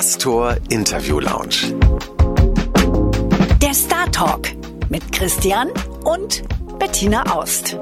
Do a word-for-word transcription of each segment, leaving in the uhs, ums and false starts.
Astor Interview Lounge. Der Star Talk mit Christian und Bettina Aust.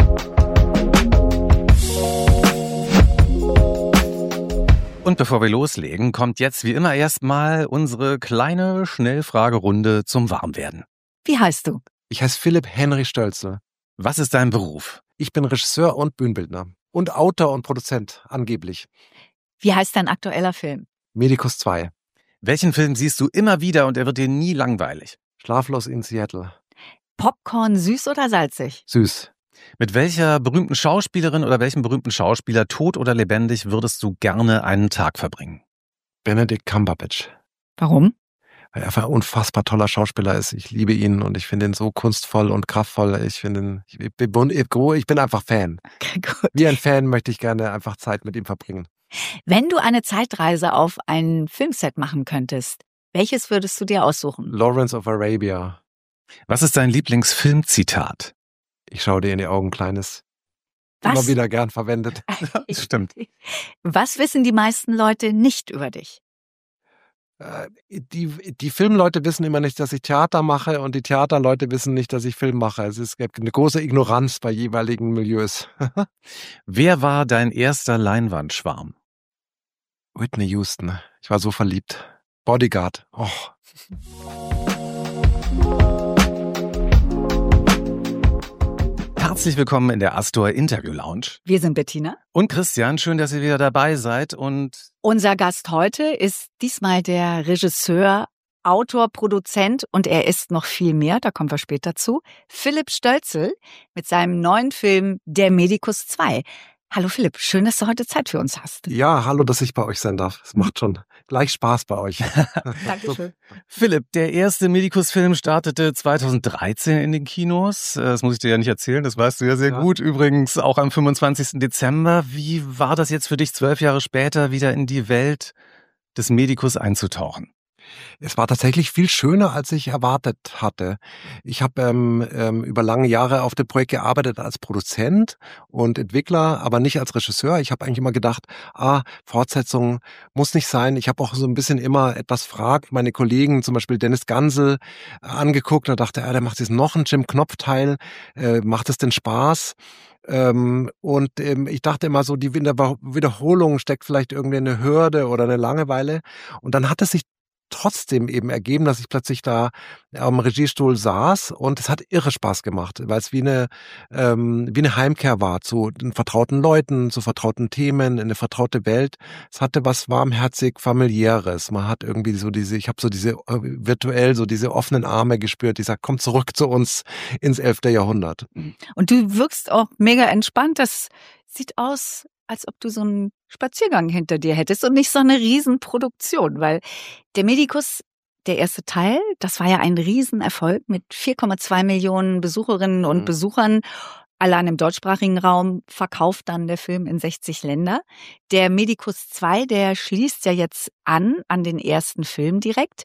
Und bevor wir loslegen, kommt jetzt wie immer erstmal unsere kleine Schnellfragerunde zum Warmwerden. Wie heißt du? Ich heiße Philipp Henry Stölzl. Was ist dein Beruf? Ich bin Regisseur und Bühnenbildner. Und Autor und Produzent, angeblich. Wie heißt dein aktueller Film? Medikus zwei. Welchen Film siehst du immer wieder und er wird dir nie langweilig? Schlaflos in Seattle. Popcorn süß oder salzig? Süß. Mit welcher berühmten Schauspielerin oder welchem berühmten Schauspieler, tot oder lebendig, würdest du gerne einen Tag verbringen? Benedict Cumberbatch. Warum? Weil er einfach ein unfassbar toller Schauspieler ist. Ich liebe ihn und ich finde ihn so kunstvoll und kraftvoll. Ich finde ihn, ich bin, ich bin einfach Fan. Okay, gut. Wie ein Fan möchte ich gerne einfach Zeit mit ihm verbringen. Wenn du eine Zeitreise auf ein Filmset machen könntest, welches würdest du dir aussuchen? Lawrence of Arabia. Was ist dein Lieblingsfilmzitat? Ich schaue dir in die Augen, Kleines. Was? Immer wieder gern verwendet. Das stimmt. Was wissen die meisten Leute nicht über dich? Die, die Filmleute wissen immer nicht, dass ich Theater mache und die Theaterleute wissen nicht, dass ich Film mache. Es ist eine große Ignoranz bei jeweiligen Milieus. Wer war dein erster Leinwandschwarm? Whitney Houston. Ich war so verliebt. Bodyguard. Oh. Herzlich willkommen in der Astor Interview Lounge. Wir sind Bettina. Und Christian, schön, dass ihr wieder dabei seid. Und unser Gast heute ist diesmal der Regisseur, Autor, Produzent und er ist noch viel mehr, da kommen wir später zu, Philipp Stölzl mit seinem neuen Film Der Medikus zwei. Hallo Philipp, schön, dass du heute Zeit für uns hast. Ja, hallo, dass ich bei euch sein darf. Es macht schon gleich Spaß bei euch. Dankeschön. Philipp, der erste Medikus-Film startete zweitausenddreizehn in den Kinos. Das muss ich dir ja nicht erzählen, das weißt du ja sehr ja. gut. Übrigens auch am fünfundzwanzigsten Dezember. Wie war das jetzt für dich, zwölf Jahre später wieder in die Welt des Medikus einzutauchen? Es war tatsächlich viel schöner, als ich erwartet hatte. Ich habe ähm, ähm, über lange Jahre auf dem Projekt gearbeitet als Produzent und Entwickler, aber nicht als Regisseur. Ich habe eigentlich immer gedacht, ah, Fortsetzung muss nicht sein. Ich habe auch so ein bisschen immer etwas fragt, meine Kollegen, zum Beispiel Dennis Gansel, äh, angeguckt und dachte, ah, der macht jetzt noch einen Jim-Knopf-Teil. Äh, macht es denn Spaß? Ähm, und ähm, ich dachte immer so, die Wiederholung steckt vielleicht irgendwie eine Hürde oder eine Langeweile. Und dann hat es sich trotzdem eben ergeben, dass ich plötzlich da am Regiestuhl saß und es hat irre Spaß gemacht, weil es wie eine ähm, wie eine Heimkehr war zu den vertrauten Leuten, zu vertrauten Themen, in eine vertraute Welt. Es hatte was warmherzig familiäres. Man hat irgendwie so diese, ich habe so diese äh, virtuell so diese offenen Arme gespürt, die sagt, komm zurück zu uns ins elfte Jahrhundert. Und du wirkst auch mega entspannt. Das sieht aus, als ob du so einen Spaziergang hinter dir hättest und nicht so eine Riesenproduktion, weil der Medikus, der erste Teil, das war ja ein Riesenerfolg mit vier Komma zwei Millionen Besucherinnen und mhm. Besuchern. Allein im deutschsprachigen Raum verkauft dann der Film in sechzig Länder. Der Medikus zwei, der schließt ja jetzt an, an den ersten Film direkt.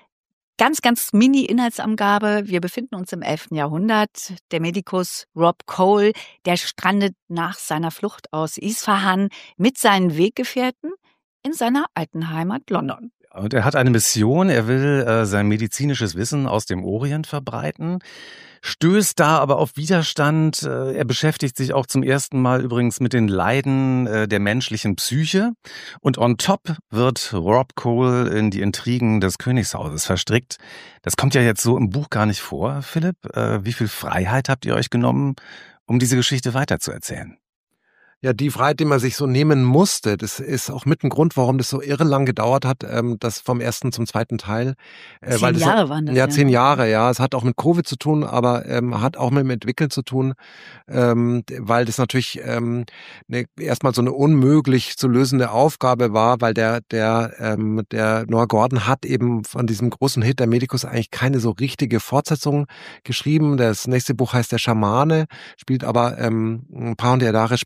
Ganz, ganz Mini-Inhaltsangabe. Wir befinden uns im elften Jahrhundert. Der Medikus Rob Cole, der strandet nach seiner Flucht aus Isfahan mit seinen Weggefährten in seiner alten Heimat London. Und er hat eine Mission, er will äh, sein medizinisches Wissen aus dem Orient verbreiten, stößt da aber auf Widerstand. Äh, er beschäftigt sich auch zum ersten Mal übrigens mit den Leiden äh, der menschlichen Psyche. Und on top wird Rob Cole in die Intrigen des Königshauses verstrickt. Das kommt ja jetzt so im Buch gar nicht vor, Philipp. Äh, wie viel Freiheit habt ihr euch genommen, um diese Geschichte weiterzuerzählen? Ja, die Freiheit, die man sich so nehmen musste, das ist auch mit ein Grund, warum das so irre lang gedauert hat, ähm, das vom ersten zum zweiten Teil. Äh, zehn weil das Jahre waren das. Ja, zehn Jahre, ja. Es hat auch mit Covid zu tun, aber ähm, hat auch mit dem Entwickeln zu tun, ähm, weil das natürlich ähm, ne, erstmal so eine unmöglich zu lösende Aufgabe war, weil der der ähm, der Noah Gordon hat eben von diesem großen Hit der Medikus eigentlich keine so richtige Fortsetzung geschrieben. Das nächste Buch heißt Der Schamane, spielt aber ähm, ein paar hundert Jahre später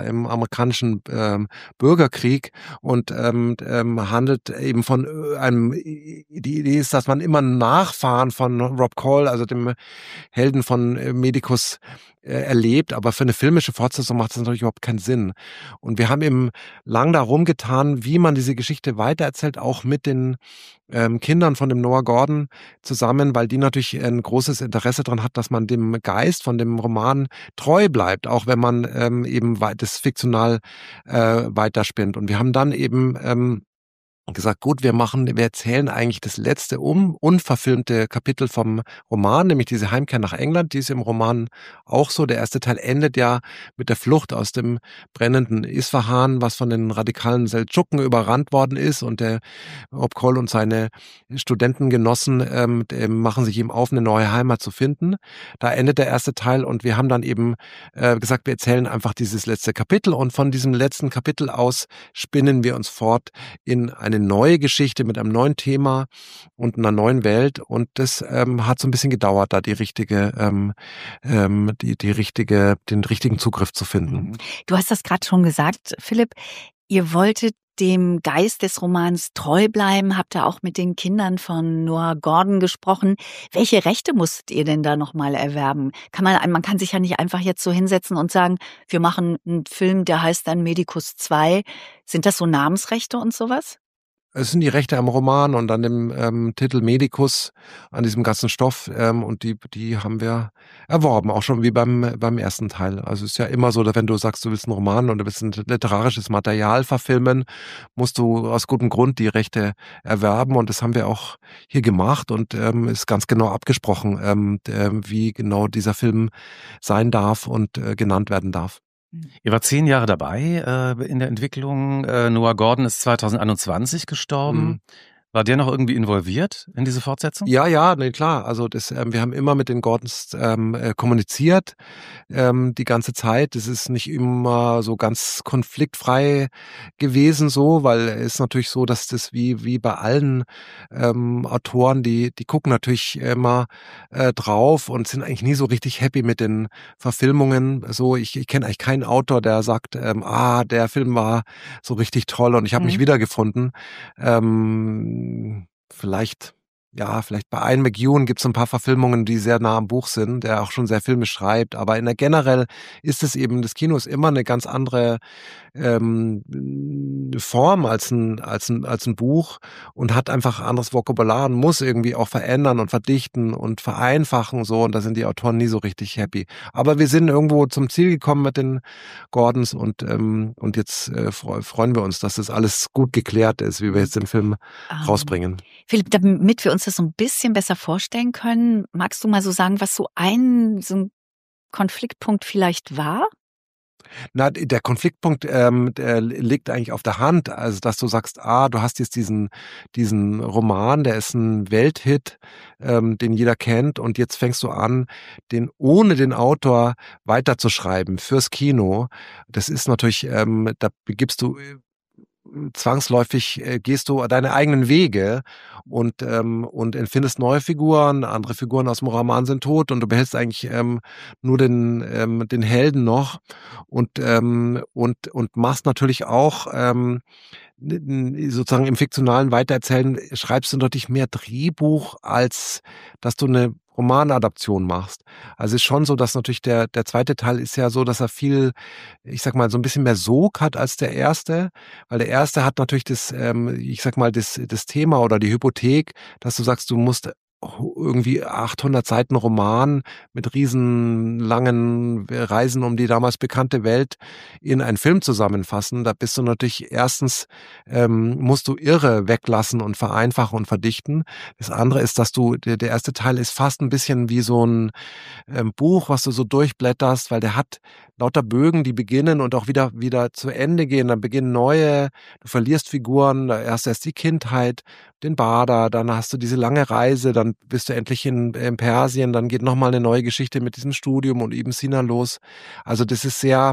im amerikanischen ähm, Bürgerkrieg und ähm, ähm, handelt eben von einem, die Idee ist, dass man immer Nachfahren von Rob Cole, also dem Helden von äh, Medicus, äh, erlebt, aber für eine filmische Fortsetzung macht das natürlich überhaupt keinen Sinn. Und wir haben eben lang darum getan, wie man diese Geschichte weitererzählt, auch mit den ähm, Kindern von dem Noah Gordon zusammen, weil die natürlich ein großes Interesse daran hat, dass man dem Geist von dem Roman treu bleibt, auch wenn man ähm, eben das fiktional äh, weiterspinnt. Und wir haben dann eben ähm, gesagt, gut, wir machen, wir erzählen eigentlich das letzte um, unverfilmte Kapitel vom Roman, nämlich diese Heimkehr nach England. Die ist im Roman auch so. Der erste Teil endet ja mit der Flucht aus dem brennenden Isfahan, was von den radikalen Seldschuken überrannt worden ist, und der Rob Cole und seine Studentengenossen ähm, machen sich eben auf, eine neue Heimat zu finden. Da endet der erste Teil, und wir haben dann eben äh, gesagt, wir erzählen einfach dieses letzte Kapitel, und von diesem letzten Kapitel aus spinnen wir uns fort in eine neue Geschichte mit einem neuen Thema und einer neuen Welt, und das ähm, hat so ein bisschen gedauert, da die richtige, ähm, ähm, die die richtige, den richtigen Zugriff zu finden. Du hast das gerade schon gesagt, Philipp. Ihr wolltet dem Geist des Romans treu bleiben, habt ihr auch mit den Kindern von Noah Gordon gesprochen. Welche Rechte musstet ihr denn da nochmal erwerben? Kann man, man kann sich ja nicht einfach jetzt so hinsetzen und sagen, wir machen einen Film, der heißt dann Medicus zwei. Sind das so Namensrechte und sowas? Es sind die Rechte am Roman und an dem ähm, Titel Medicus, an diesem ganzen Stoff, ähm, und die die haben wir erworben, auch schon wie beim beim ersten Teil. Also es ist ja immer so, dass wenn du sagst, du willst einen Roman und du willst ein literarisches Material verfilmen, musst du aus gutem Grund die Rechte erwerben, und das haben wir auch hier gemacht, und ähm, ist ganz genau abgesprochen, ähm, äh, wie genau dieser Film sein darf und äh, genannt werden darf. Ihr wart zehn Jahre dabei äh, in der Entwicklung. Äh, Noah Gordon ist zwanzig einundzwanzig gestorben. Mhm. War der noch irgendwie involviert in diese Fortsetzung? Ja, ja, nee, klar. Also das, ähm, wir haben immer mit den Gordons ähm, äh, kommuniziert, ähm, die ganze Zeit. Das ist nicht immer so ganz konfliktfrei gewesen, so, weil es ist natürlich so, dass das wie wie bei allen ähm, Autoren, die die gucken natürlich immer äh, drauf und sind eigentlich nie so richtig happy mit den Verfilmungen. So, ich, ich kenne eigentlich keinen Autor, der sagt, ähm, ah, der Film war so richtig toll und ich habe Mhm. mich wiedergefunden. Ähm, Vielleicht, ja, vielleicht bei Ian McEwan gibt es ein paar Verfilmungen, die sehr nah am Buch sind, der auch schon sehr Filme schreibt. Aber in der generell ist es eben, das Kino ist immer eine ganz andere ähm, Form als ein, als ein, als ein Buch und hat einfach anderes Vokabular und muss irgendwie auch verändern und verdichten und vereinfachen, so. Und da sind die Autoren nie so richtig happy. Aber wir sind irgendwo zum Ziel gekommen mit den Gordons, und, ähm, und jetzt äh, freuen wir uns, dass das alles gut geklärt ist, wie wir jetzt den Film Ähm, rausbringen. Philipp, damit wir uns das so ein bisschen besser vorstellen können, magst du mal so sagen, was so ein, so ein Konfliktpunkt vielleicht war? Na, der Konfliktpunkt ähm, der liegt eigentlich auf der Hand, also dass du sagst, ah, du hast jetzt diesen diesen Roman, der ist ein Welthit, ähm, den jeder kennt, und jetzt fängst du an, den ohne den Autor weiterzuschreiben fürs Kino. Das ist natürlich, ähm, da begibst du zwangsläufig äh, gehst du deine eigenen Wege und ähm, und empfindest neue Figuren, andere Figuren aus dem Roman sind tot, und du behältst eigentlich ähm, nur den ähm, den Helden noch, und ähm, und und machst natürlich auch ähm, sozusagen im fiktionalen Weitererzählen schreibst du natürlich mehr Drehbuch, als dass du eine Romanadaption machst. Also es ist schon so, dass natürlich der der zweite Teil ist ja so, dass er viel, ich sag mal, so ein bisschen mehr Sog hat als der erste, weil der erste hat natürlich das, ähm, ich sag mal, das das Thema oder die Hypothek, dass du sagst, du musst irgendwie achthundert Seiten Roman mit riesenlangen Reisen um die damals bekannte Welt in einen Film zusammenfassen. Da bist du natürlich erstens, ähm, musst du irre weglassen und vereinfachen und verdichten. Das andere ist, dass du, der, der erste Teil ist fast ein bisschen wie so ein ähm, Buch, was du so durchblätterst, weil der hat lauter Bögen, die beginnen und auch wieder wieder zu Ende gehen. Dann beginnen neue, du verlierst Figuren, da erst erst die Kindheit, den Bader, dann hast du diese lange Reise, dann bist du endlich in, in Persien, dann geht nochmal eine neue Geschichte mit diesem Studium und Ibn Sina los. Also das ist sehr,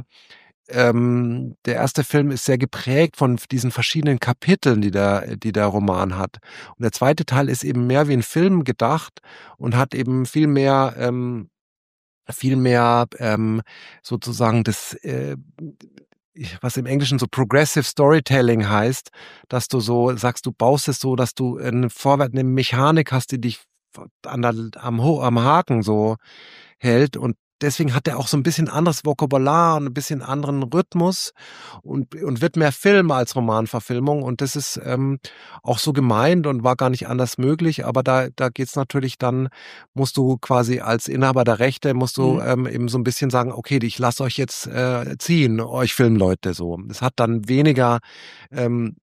ähm, der erste Film ist sehr geprägt von diesen verschiedenen Kapiteln, die der, die der Roman hat. Und der zweite Teil ist eben mehr wie ein Film gedacht und hat eben viel mehr, ähm, viel mehr ähm, sozusagen das äh, was im Englischen so Progressive Storytelling heißt, dass du so sagst, du baust es so, dass du eine, Vorwärts, eine Mechanik hast, die dich an der, am, am Haken so hält und deswegen hat er auch so ein bisschen anderes Vokabular und ein bisschen anderen Rhythmus und, und wird mehr Film als Romanverfilmung. Und das ist ähm, auch so gemeint und war gar nicht anders möglich. Aber da, da geht's natürlich dann, musst du quasi als Inhaber der Rechte, musst du mhm. ähm, eben so ein bisschen sagen, okay, ich lasse euch jetzt äh, ziehen, euch Filmleute so. Es hat dann weniger ähm,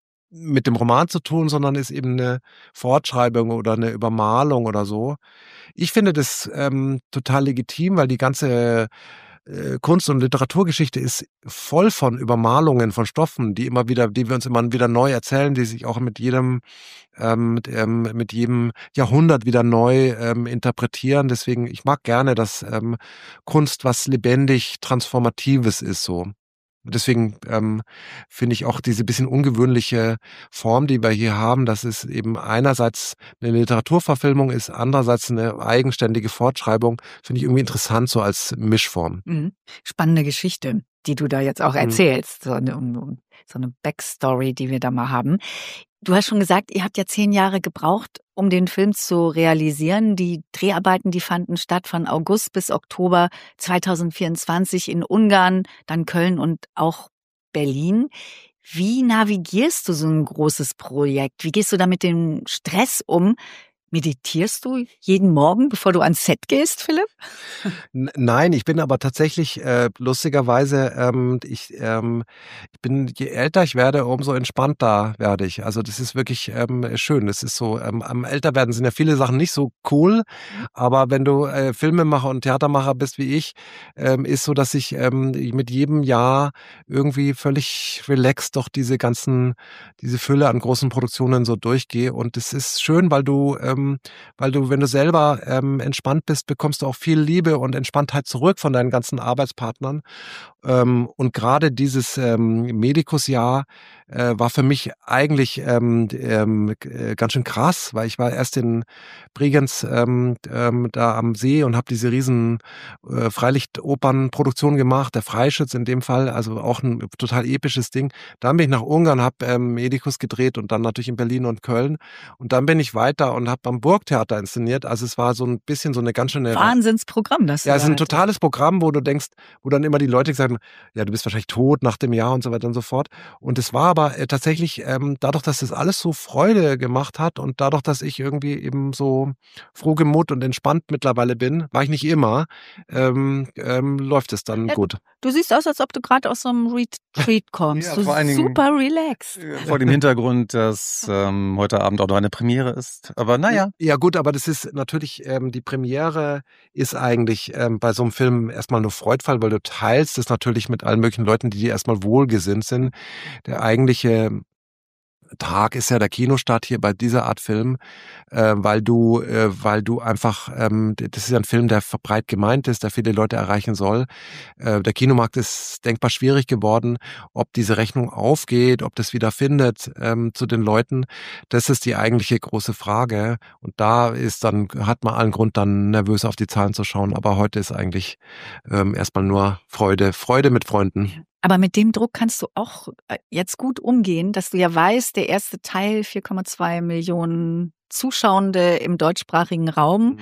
mit dem Roman zu tun, sondern ist eben eine Fortschreibung oder eine Übermalung oder so. Ich finde das ähm, total legitim, weil die ganze äh, Kunst- und Literaturgeschichte ist voll von Übermalungen von Stoffen, die immer wieder, die wir uns immer wieder neu erzählen, die sich auch mit jedem ähm, mit, ähm, mit jedem Jahrhundert wieder neu ähm, interpretieren. Deswegen, ich mag gerne, dass ähm, Kunst was lebendig Transformatives ist so. Deswegen ähm, finde ich auch diese bisschen ungewöhnliche Form, die wir hier haben, dass es eben einerseits eine Literaturverfilmung ist, andererseits eine eigenständige Fortschreibung, finde ich irgendwie interessant so als Mischform. Mhm. Spannende Geschichte, die du da jetzt auch erzählst, mhm. so, eine, so eine Backstory, die wir da mal haben. Du hast schon gesagt, ihr habt ja zehn Jahre gebraucht, um den Film zu realisieren. Die Dreharbeiten, die fanden statt von August bis Oktober zweitausendvierundzwanzig in Ungarn, dann Köln und auch Berlin. Wie navigierst du so ein großes Projekt? Wie gehst du da mit dem Stress um? Meditierst du jeden Morgen, bevor du ans Set gehst, Philipp? N- Nein, ich bin aber tatsächlich äh, lustigerweise, ähm, ich, ähm, ich bin, je älter ich werde, umso entspannter werde ich. Also das ist wirklich ähm, schön. Das ist so, ähm, am Älterwerden sind ja viele Sachen nicht so cool, aber wenn du äh, Filmemacher und Theatermacher bist wie ich, ähm, ist so, dass ich ähm, mit jedem Jahr irgendwie völlig relaxed doch diese ganzen, diese Fülle an großen Produktionen so durchgehe. Und das ist schön, weil du ähm, weil du, wenn du selber ähm, entspannt bist, bekommst du auch viel Liebe und Entspanntheit zurück von deinen ganzen Arbeitspartnern. Ähm, und gerade dieses ähm, Medikus-Jahr äh, war für mich eigentlich ähm, ähm, äh, ganz schön krass, weil ich war erst in Bregenz ähm, ähm, da am See und habe diese riesen äh, Freilichtopernproduktion gemacht, der Freischütz in dem Fall, also auch ein total episches Ding. Dann bin ich nach Ungarn, habe ähm, Medikus gedreht und dann natürlich in Berlin und Köln. Und dann bin ich weiter und habe am Burgtheater inszeniert. Also es war so ein bisschen so eine ganz schöne... Wahnsinnsprogramm, das Ja, es ist ein totales Programm, wo du denkst, wo dann immer die Leute gesagt haben, ja, du bist wahrscheinlich tot nach dem Jahr und so weiter und so fort. Und es war aber äh, tatsächlich ähm, dadurch, dass das alles so Freude gemacht hat und dadurch, dass ich irgendwie eben so frohgemut und entspannt mittlerweile bin, war ich nicht immer, ähm, ähm, läuft es dann ja, gut. Du siehst aus, als ob du gerade aus so einem Retreat kommst. Ja, du vor allen Dingen, super relaxed. Vor dem Hintergrund, dass ähm, heute Abend auch noch eine Premiere ist. Aber naja. Ja gut, aber das ist natürlich, ähm, die Premiere ist eigentlich ähm, bei so einem Film erstmal nur Freudfall, weil du teilst es natürlich mit allen möglichen Leuten, die dir erstmal wohlgesinnt sind. Der eigentliche Tag ist ja der Kinostart hier bei dieser Art Film, äh, weil du, äh, weil du einfach, ähm, das ist ja ein Film, der breit gemeint ist, der viele Leute erreichen soll. Äh, der Kinomarkt ist denkbar schwierig geworden, ob diese Rechnung aufgeht, ob das wieder findet ähm, zu den Leuten. Das ist die eigentliche große Frage. Und da ist dann, hat man allen Grund, dann nervös auf die Zahlen zu schauen. Aber heute ist eigentlich ähm, erstmal nur Freude, Freude mit Freunden. Aber mit dem Druck kannst du auch jetzt gut umgehen, dass du ja weißt, der erste Teil, vier Komma zwei Millionen Zuschauende im deutschsprachigen Raum,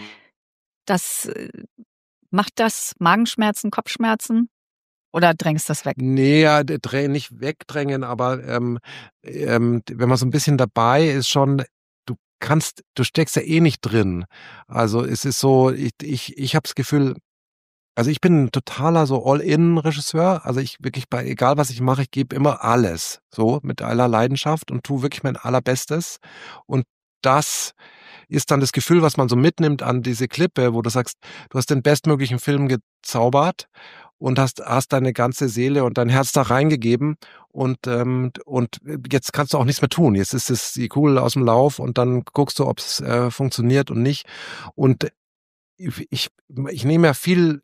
das macht das Magenschmerzen, Kopfschmerzen oder drängst das weg? Nee, ja, nicht wegdrängen, aber ähm, ähm, wenn man so ein bisschen dabei ist schon, du kannst, du steckst ja eh nicht drin. Also es ist so, ich, ich, ich habe das Gefühl, also ich bin ein totaler so All-in-Regisseur. Also ich wirklich bei, egal was ich mache, ich gebe immer alles. So mit aller Leidenschaft und tue wirklich mein Allerbestes. Und das ist dann das Gefühl, was man so mitnimmt an diese Klippe, wo du sagst, du hast den bestmöglichen Film gezaubert und hast, hast deine ganze Seele und dein Herz da reingegeben und, ähm, und jetzt kannst du auch nichts mehr tun. Jetzt ist es die Kugel aus dem Lauf und dann guckst du, ob es äh, funktioniert und nicht. Und ich, ich, ich nehme ja viel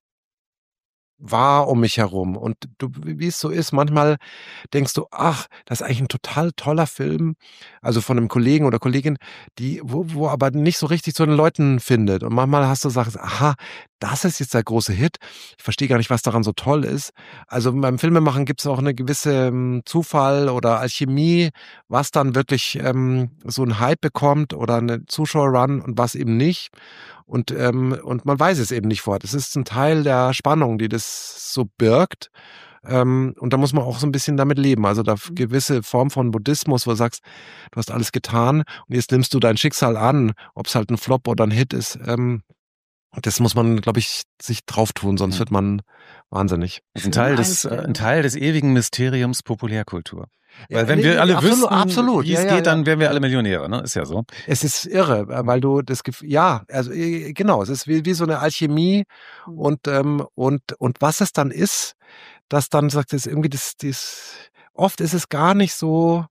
wahr um mich herum. Und du, wie es so ist, manchmal denkst du, ach, das ist eigentlich ein total toller Film, also von einem Kollegen oder Kollegin, die, wo, wo aber nicht so richtig zu den Leuten findet. Und manchmal hast du Sachen, aha, das ist jetzt der große Hit. Ich verstehe gar nicht, was daran so toll ist. Also beim Filmemachen gibt es auch eine gewisse ähm, Zufall oder Alchemie, was dann wirklich ähm, so einen Hype bekommt oder eine Zuschauerrun und was eben nicht. Und, ähm, und man weiß es eben nicht vorher. Das ist ein Teil der Spannung, die das so birgt. Ähm, und da muss man auch so ein bisschen damit leben. Also da gewisse Form von Buddhismus, wo du sagst, du hast alles getan und jetzt nimmst du dein Schicksal an, ob es halt ein Flop oder ein Hit ist. Ähm, das muss man, glaube ich, sich drauf tun, sonst wird man wahnsinnig. Das ist ein Teil des, äh, ein Teil des ewigen Mysteriums Populärkultur. Weil wenn Ja, wir alle absolut, wüssten, absolut. wie es Ja, ja, geht, dann ja. wären wir alle Millionäre, ne? Ist ja so. Es ist irre, weil du das Gefühl, ja, also äh, genau, es ist wie, wie so eine Alchemie und, ähm, und, und was es dann ist, dass dann sagt es irgendwie, das, das, oft ist es gar nicht so,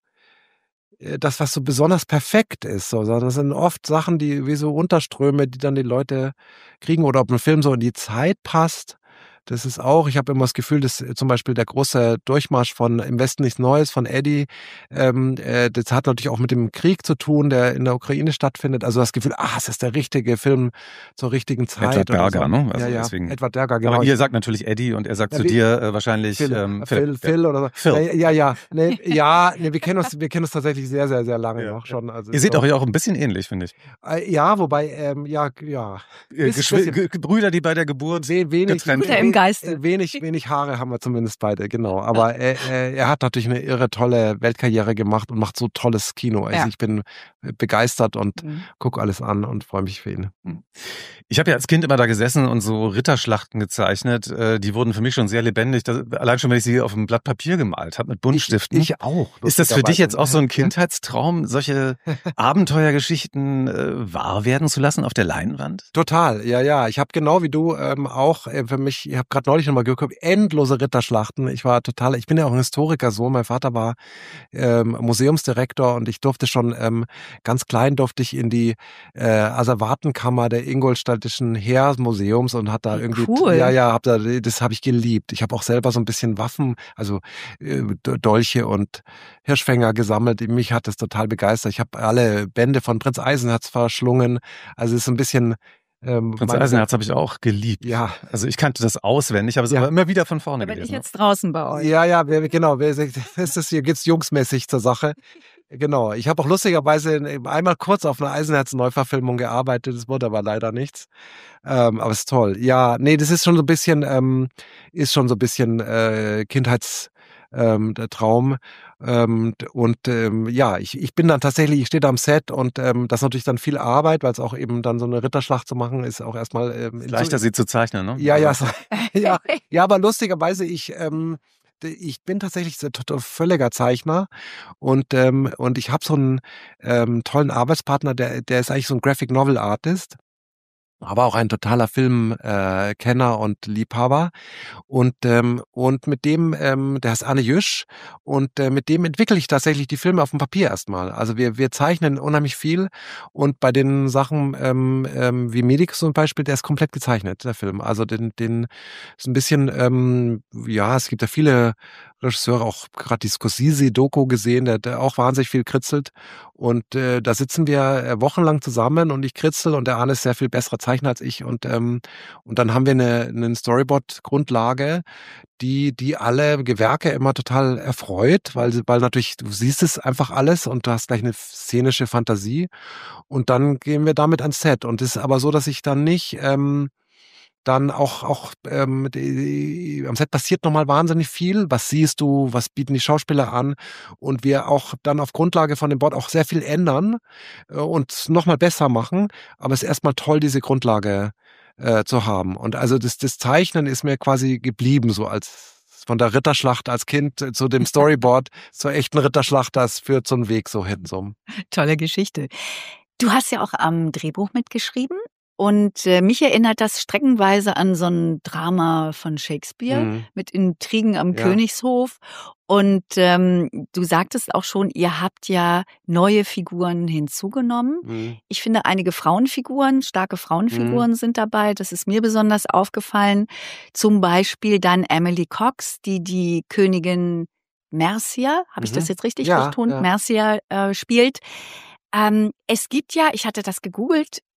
äh, das, was so besonders perfekt ist, so, sondern das sind oft Sachen, die wie so Unterströme, die dann die Leute kriegen oder ob ein Film so in die Zeit passt. Das ist auch, ich habe immer das Gefühl, dass äh, zum Beispiel der große Durchmarsch von Im Westen nichts Neues von Eddie, ähm, äh, das hat natürlich auch mit dem Krieg zu tun, der in der Ukraine stattfindet. Also das Gefühl, ah, es ist der richtige Film zur richtigen Zeit. Edward Berger, so. ne? Also ja, ja, deswegen. Edward Berger, genau. Aber ihr sagt natürlich Eddie und er sagt Ja, zu wie- dir äh, wahrscheinlich Phil, ähm, Phil, Phil, oder so. Phil. Ja, ja, ja. Nee, ja, nee, wir kennen uns, wir kennen uns tatsächlich sehr, sehr, sehr lange Ja. noch schon. Also Ihr seht so. auch ja auch ein bisschen ähnlich, finde ich. Äh, Ja, wobei, ähm, ja, ja. Äh, Ist Geschw- bisschen- Ge- Brüder, die bei der Geburt We wenig, getrennt Brüder im Geiste. äh, wenig, wenig Haare haben wir zumindest beide, genau. Aber äh, äh, er hat natürlich eine irre tolle Weltkarriere gemacht und macht so tolles Kino. Also Ja. ich bin begeistert und Mhm. gucke alles an und freue mich für ihn. Ich habe ja als Kind immer da gesessen und so Ritterschlachten gezeichnet. Äh, Die wurden für mich schon sehr lebendig. Das, allein schon, wenn ich sie auf einem Blatt Papier gemalt habe mit Buntstiften. Ich, ich auch. Ist das für dich jetzt auch so ein lustigerweise. Kindheitstraum, solche Abenteuergeschichten äh, wahr werden zu lassen auf der Leinwand? Total, ja, ja. Ich habe genau wie du ähm, auch äh, für mich, ich habe gerade neulich nochmal geguckt, endlose Ritterschlachten. Ich war total, ich bin ja auch ein Historikersohn. Mein Vater war ähm, Museumsdirektor und ich durfte schon ähm, ganz klein durfte ich in die äh, Asservatenkammer der Ingolstädtischen Heeresmuseums und hat da Wie irgendwie, cool. ja, ja, hab da, das habe ich geliebt. Ich habe auch selber so ein bisschen Waffen, also äh, Dolche und Hirschfänger gesammelt. Mich hat das total begeistert. Ich habe alle Bände von Prinz Eisenherz verschlungen. Also es ist ein bisschen ähm, Prinz meine- Eisenherz habe ich auch geliebt. Ja. Also ich kannte das auswendig, habe es Ja. aber immer wieder von vorne Da bin ich gelesen. jetzt draußen bei euch. Ja, ja, wir- genau. wir- Das ist, hier geht's jungsmäßig zur Sache. Genau. Ich habe auch lustigerweise in- einmal kurz auf einer Eisenherz-Neuverfilmung gearbeitet. Das wurde aber leider nichts. Ähm, aber es ist toll. Ja, nee, das ist schon so ein bisschen, ähm, ist schon so ein bisschen äh, Kindheits ähm, der Traum. Ähm, und ähm, ja, ich, ich bin dann tatsächlich, ich stehe da am Set und ähm, das ist natürlich dann viel Arbeit, weil es auch eben dann so eine Ritterschlacht zu machen ist auch erstmal ähm, Leichter, sie zu zeichnen, ne? ja, ja, so- ja, ja, aber lustigerweise, ich, ähm, d- ich bin tatsächlich so total völliger Zeichner und ähm, und ich habe so einen ähm, tollen Arbeitspartner, der der ist eigentlich so ein Graphic Novel Artist, aber auch ein totaler Filmkenner äh, Kenner und Liebhaber und ähm, und mit dem ähm, der heißt Arne Jüsch und äh, mit dem entwickle ich tatsächlich die Filme auf dem Papier erstmal. Also wir wir zeichnen unheimlich viel und bei den Sachen ähm, ähm, wie Medix zum Beispiel, der ist komplett gezeichnet, der Film. Also den den ist ein bisschen ähm, ja, es gibt ja viele Regisseure, auch gerade die Scorsese-Doku gesehen, der, der auch wahnsinnig viel kritzelt. Und äh, da sitzen wir äh, wochenlang zusammen und ich kritzel und der Arne ist sehr viel besserer Zeichner als ich. Und ähm, und dann haben wir eine, eine Storyboard-Grundlage, die die alle Gewerke immer total erfreut, weil sie- weil natürlich du siehst es einfach alles und du hast gleich eine szenische Fantasie. Und dann gehen wir damit ans Set. Und es ist aber so, dass ich dann nicht ähm, dann auch auch ähm, die, am Set passiert nochmal wahnsinnig viel. Was siehst du? Was bieten die Schauspieler an? Und wir auch dann auf Grundlage von dem Board auch sehr viel ändern äh, und nochmal besser machen. Aber es ist erstmal toll, diese Grundlage äh, zu haben. Und also das, das Zeichnen ist mir quasi geblieben, so als von der Ritterschlacht als Kind äh, zu dem Storyboard zur echten Ritterschlacht. Das führt so einen Weg so hin. So. Tolle Geschichte. Du hast ja auch am Drehbuch mitgeschrieben und äh, mich erinnert das streckenweise an so ein Drama von Shakespeare Mhm. mit Intrigen am Ja. Königshof. Und ähm, du sagtest auch schon, ihr habt ja neue Figuren hinzugenommen. Mhm. Ich finde, einige Frauenfiguren, starke Frauenfiguren sind dabei. Das ist mir besonders aufgefallen. Zum Beispiel dann Emily Cox, die die Königin Mercia, habe ich Mhm. das jetzt richtig Ja, betont, ja. Mercia äh, spielt. Ähm, es gibt ja, ich hatte das gegoogelt,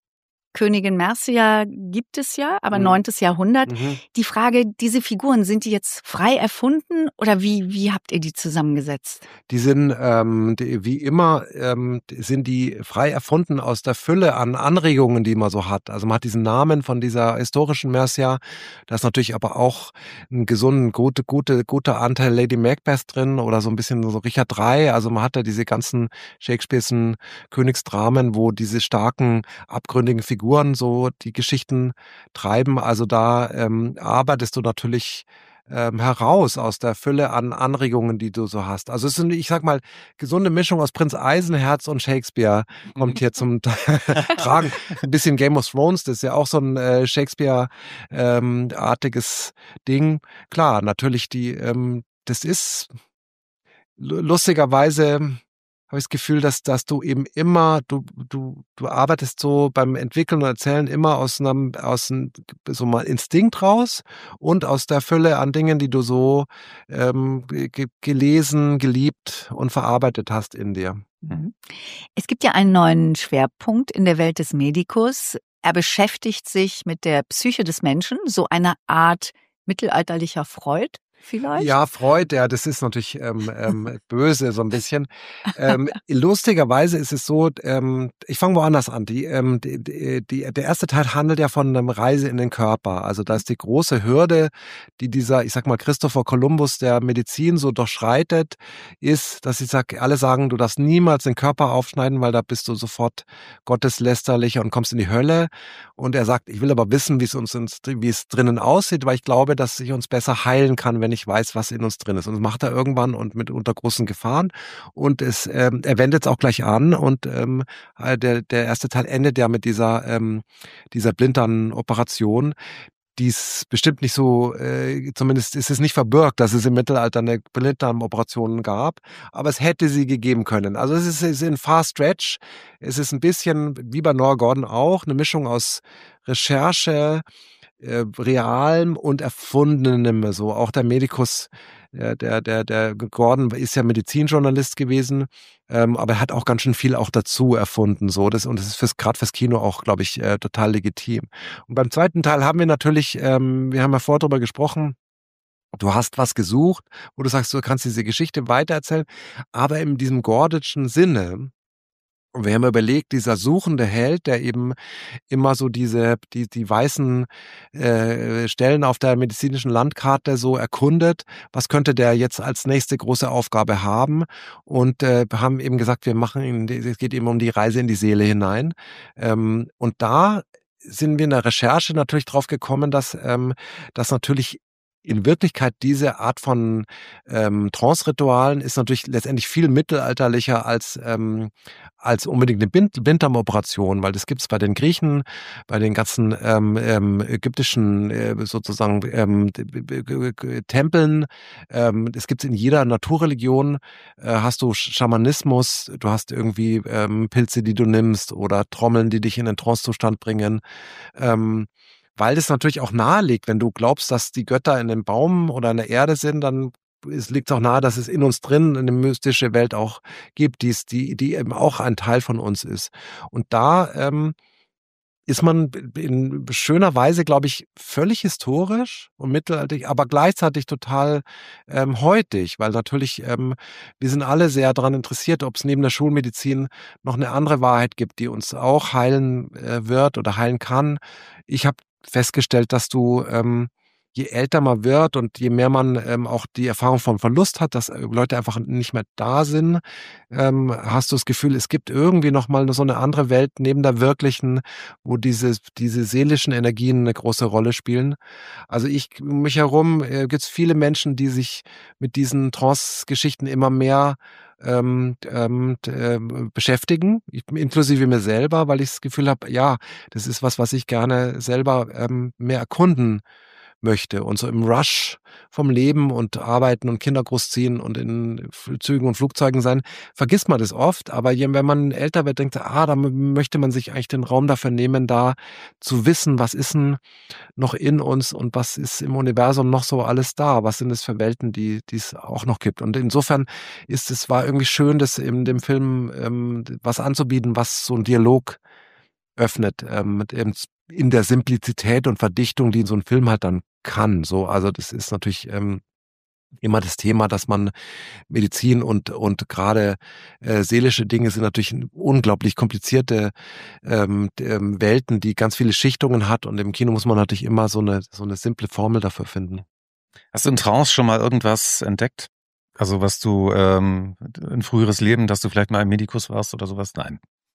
Königin Mercia gibt es ja, aber Mhm. neuntes Jahrhundert. Mhm. Die Frage, diese Figuren, sind die jetzt frei erfunden oder wie, wie habt ihr die zusammengesetzt? Die sind ähm, die, wie immer ähm, die sind die frei erfunden aus der Fülle an Anregungen, die man so hat. Also man hat diesen Namen von dieser historischen Mercia, da ist natürlich aber auch ein gesunden, gute, gute, guter Anteil Lady Macbeth drin oder so ein bisschen so Richard der Dritte. Also man hat ja diese ganzen Shakespeare'sen Königsdramen, wo diese starken, abgründigen Figuren so die Geschichten treiben. Also da ähm, arbeitest du natürlich ähm, heraus aus der Fülle an Anregungen, die du so hast. Also es ist eine, ich sag mal, gesunde Mischung aus Prinz Eisenherz und Shakespeare kommt hier zum Tragen. Ein bisschen Game of Thrones, das ist ja auch so ein äh, Shakespeare-artiges Ding. Klar, natürlich die, ähm, das ist lu- lustigerweise habe ich das Gefühl, dass, dass du eben immer, du, du, du arbeitest so beim Entwickeln und Erzählen immer aus einem, aus einem, so mal Instinkt raus und aus der Fülle an Dingen, die du so ähm, ge gelesen, geliebt und verarbeitet hast in dir. Mhm. Es gibt ja einen neuen Schwerpunkt in der Welt des Medikus. Er beschäftigt sich mit der Psyche des Menschen, so eine Art mittelalterlicher Freud vielleicht? Ja, Freud, ja, das ist natürlich ähm, ähm, böse so ein bisschen. Ähm, lustigerweise ist es so, ähm, ich fange woanders an. Die, ähm, die, die, die, der erste Teil handelt ja von einer Reise in den Körper. Also da ist die große Hürde, die dieser, ich sag mal, Christopher Columbus der Medizin so durchschreitet, ist, dass ich sage, alle sagen, du darfst niemals den Körper aufschneiden, weil da bist du sofort gotteslästerlicher und kommst in die Hölle. Und er sagt, ich will aber wissen, wie es uns, wie es drinnen aussieht, weil ich glaube, dass ich uns besser heilen kann, wenn ich weiß, was in uns drin ist. Und das macht er irgendwann und mit unter großen Gefahren. Und es, ähm, er wendet es auch gleich an. Und ähm, der, der erste Teil endet ja mit dieser, ähm, dieser Blinddarm-Operation. Die ist bestimmt nicht so, äh, zumindest ist es nicht verbürgt, dass es im Mittelalter eine Blinddarm-Operation gab, aber es hätte sie gegeben können. Also es ist, es ist ein Far Stretch. Es ist ein bisschen, wie bei Noah Gordon auch, eine Mischung aus Recherche, äh, realem und erfundenem, so auch der Medikus, der, der, der, der Gordon ist ja Medizinjournalist gewesen, ähm, aber er hat auch ganz schön viel auch dazu erfunden, so das und das ist fürs gerade fürs Kino auch, glaube ich, äh, total legitim. Und beim zweiten Teil haben wir natürlich, ähm, wir haben ja vorher drüber gesprochen. Du hast was gesucht, wo du sagst, du kannst diese Geschichte weitererzählen, aber in diesem gordischen Sinne. Und wir haben überlegt, dieser suchende Held, der eben immer so diese, die, die weißen äh, Stellen auf der medizinischen Landkarte so erkundet, was könnte der jetzt als nächste große Aufgabe haben? Und äh, wir haben eben gesagt, wir machen ihn, es geht eben um die Reise in die Seele hinein. Ähm, und da sind wir in der Recherche natürlich drauf gekommen, dass, ähm, dass natürlich in Wirklichkeit diese Art von ähm, Trance-Ritualen ist natürlich letztendlich viel mittelalterlicher als ähm, als unbedingt eine Bind Blinddarmoperation, weil das gibt's bei den Griechen, bei den ganzen ähm, ähm, ägyptischen äh, sozusagen ähm, Tempeln. Ähm, das gibt's in jeder Naturreligion. Äh, hast du Schamanismus, du hast irgendwie ähm, Pilze, die du nimmst oder Trommeln, die dich in den Trance-Zustand bringen. Ähm, Weil das natürlich auch nahe liegt, wenn du glaubst, dass die Götter in dem Baum oder in der Erde sind, dann es liegt auch nahe, dass es in uns drin eine mystische Welt auch gibt, die's, die, die eben auch ein Teil von uns ist. Und da ähm, ist man in schöner Weise, glaube ich, völlig historisch und mittelalterlich, aber gleichzeitig total ähm, heutig, weil natürlich ähm, wir sind alle sehr daran interessiert, ob es neben der Schulmedizin noch eine andere Wahrheit gibt, die uns auch heilen äh, wird oder heilen kann. Ich habe festgestellt, dass du ähm, je älter man wird und je mehr man ähm, auch die Erfahrung von Verlust hat, dass äh, Leute einfach nicht mehr da sind, ähm, hast du das Gefühl, es gibt irgendwie noch mal so eine andere Welt neben der wirklichen, wo diese, diese seelischen Energien eine große Rolle spielen. Also ich, um mich herum äh, gibt es viele Menschen, die sich mit diesen Trance-Geschichten immer mehr ähm, ähm, äh, beschäftigen, ich, inklusive mir selber, weil ich das Gefühl habe, ja, das ist was, was ich gerne selber ähm, mehr erkunden möchte. Und so im Rush vom Leben und Arbeiten und Kinder großziehen und in Zügen und Flugzeugen sein, vergisst man das oft. Aber wenn man älter wird, denkt, ah, da möchte man sich eigentlich den Raum dafür nehmen, da zu wissen, was ist denn noch in uns und was ist im Universum noch so alles da? Was sind es für Welten, die die es auch noch gibt? Und insofern ist es, war irgendwie schön, das in dem Film ähm, was anzubieten, was so ein Dialog öffnet, ähm, in der Simplizität und Verdichtung, die so ein Film halt dann kann. So, also das ist natürlich ähm, immer das Thema, dass man Medizin und und gerade äh, seelische Dinge sind natürlich unglaublich komplizierte ähm, ähm, Welten, die ganz viele Schichtungen hat, und im Kino muss man natürlich immer so eine so eine simple Formel dafür finden. Hast du in Trance schon mal irgendwas entdeckt? Also was du ähm, ein früheres Leben, dass du vielleicht mal im Medikus warst oder sowas? Nein.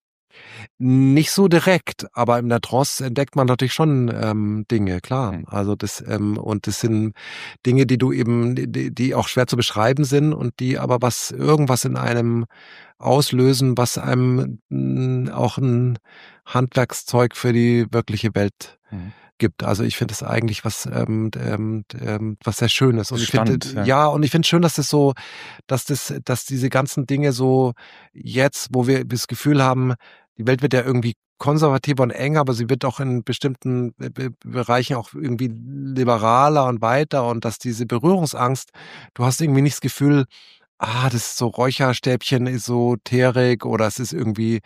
Nicht so direkt, aber in der Trance entdeckt man natürlich schon ähm, Dinge, klar. Hm. Also das ähm, und das sind Dinge, die du eben, die, die auch schwer zu beschreiben sind und die aber was irgendwas in einem auslösen, was einem mh, auch ein Handwerkszeug für die wirkliche Welt Hm. gibt. Also ich finde es eigentlich was ähm, ähm, ähm, was sehr Schönes. Und ich Spannend, finde ja. ja und ich finde schön, dass das so, dass das, dass diese ganzen Dinge so jetzt, wo wir das Gefühl haben, die Welt wird ja irgendwie konservativer und enger, aber sie wird auch in bestimmten Be- Bereichen auch irgendwie liberaler und weiter, und dass diese Berührungsangst, du hast irgendwie nicht das Gefühl, ah, das ist so Räucherstäbchen, Esoterik oder es ist irgendwie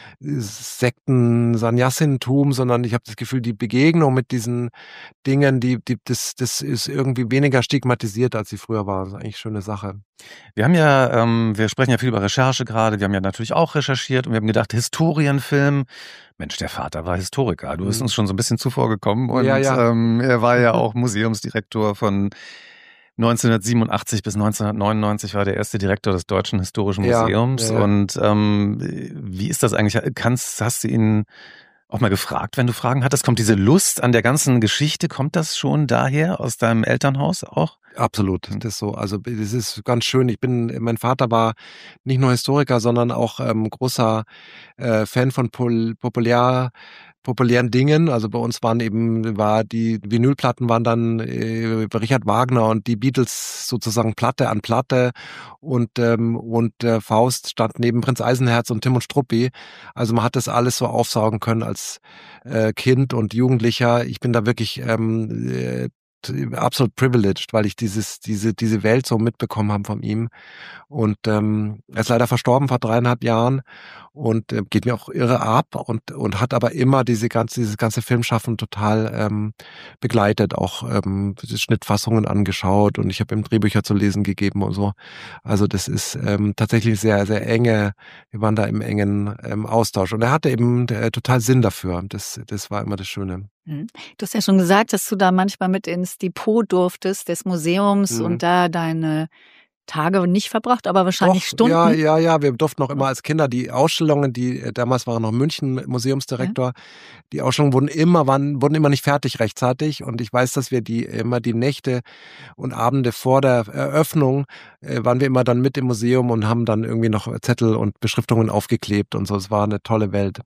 Sekten, Sannyasintum, sondern ich habe das Gefühl, die Begegnung mit diesen Dingen, die, die, das, das ist irgendwie weniger stigmatisiert, als sie früher war. Das ist eigentlich eine schöne Sache. Wir haben ja, ähm, wir sprechen ja viel über Recherche gerade, wir haben ja natürlich auch recherchiert und wir haben gedacht, Historienfilm, Mensch, der Vater war Historiker, du bist Mhm. uns schon so ein bisschen zuvor gekommen und Ja, ja. Ähm, er war ja auch Museumsdirektor von neunzehnhundertsiebenundachtzig bis neunzehnhundertneunundneunzig, war der erste Direktor des Deutschen Historischen Ja, Museums. ja, ja. Und ähm, wie ist das eigentlich? Kannst, hast du ihn auch mal gefragt, wenn du Fragen hattest? Kommt diese Lust an der ganzen Geschichte, kommt das schon daher aus deinem Elternhaus auch? Absolut, das ist so. Also das ist ganz schön. Ich bin, mein Vater war nicht nur Historiker, sondern auch ähm, großer äh, Fan von Pol populär populären Dingen. Also bei uns waren eben, war die Vinylplatten waren dann äh, Richard Wagner und die Beatles sozusagen Platte an Platte, und ähm, und äh, Faust stand neben Prinz Eisenherz und Tim und Struppi. Also man hat das alles so aufsaugen können als äh, Kind und Jugendlicher. Ich bin da wirklich ähm, äh, absolut privileged, weil ich dieses diese diese Welt so mitbekommen habe von ihm. Und ähm, er ist leider verstorben vor dreieinhalb Jahren und äh, geht mir auch irre ab, und und hat aber immer diese ganze dieses ganze Filmschaffen total ähm, begleitet, auch ähm, die Schnittfassungen angeschaut, und ich habe ihm Drehbücher zu lesen gegeben und so. Also das ist ähm, tatsächlich sehr sehr enge. Wir waren da im engen ähm, Austausch, und er hatte eben äh, total Sinn dafür. Das das war immer das Schöne. Mhm. Du hast ja schon gesagt, dass du da manchmal mit ins Depot durftest des Museums Mhm. und da deine Tage nicht verbracht, aber wahrscheinlich Doch, Stunden. ja, ja, ja, wir durften noch immer als Kinder die Ausstellungen, die äh, damals war er noch München Museumsdirektor, die Ausstellungen wurden immer, waren, wurden immer nicht fertig rechtzeitig, und ich weiß, dass wir die immer die Nächte und Abende vor der Eröffnung äh, waren wir immer dann mit im Museum und haben dann irgendwie noch Zettel und Beschriftungen aufgeklebt und so. Es war eine tolle Welt.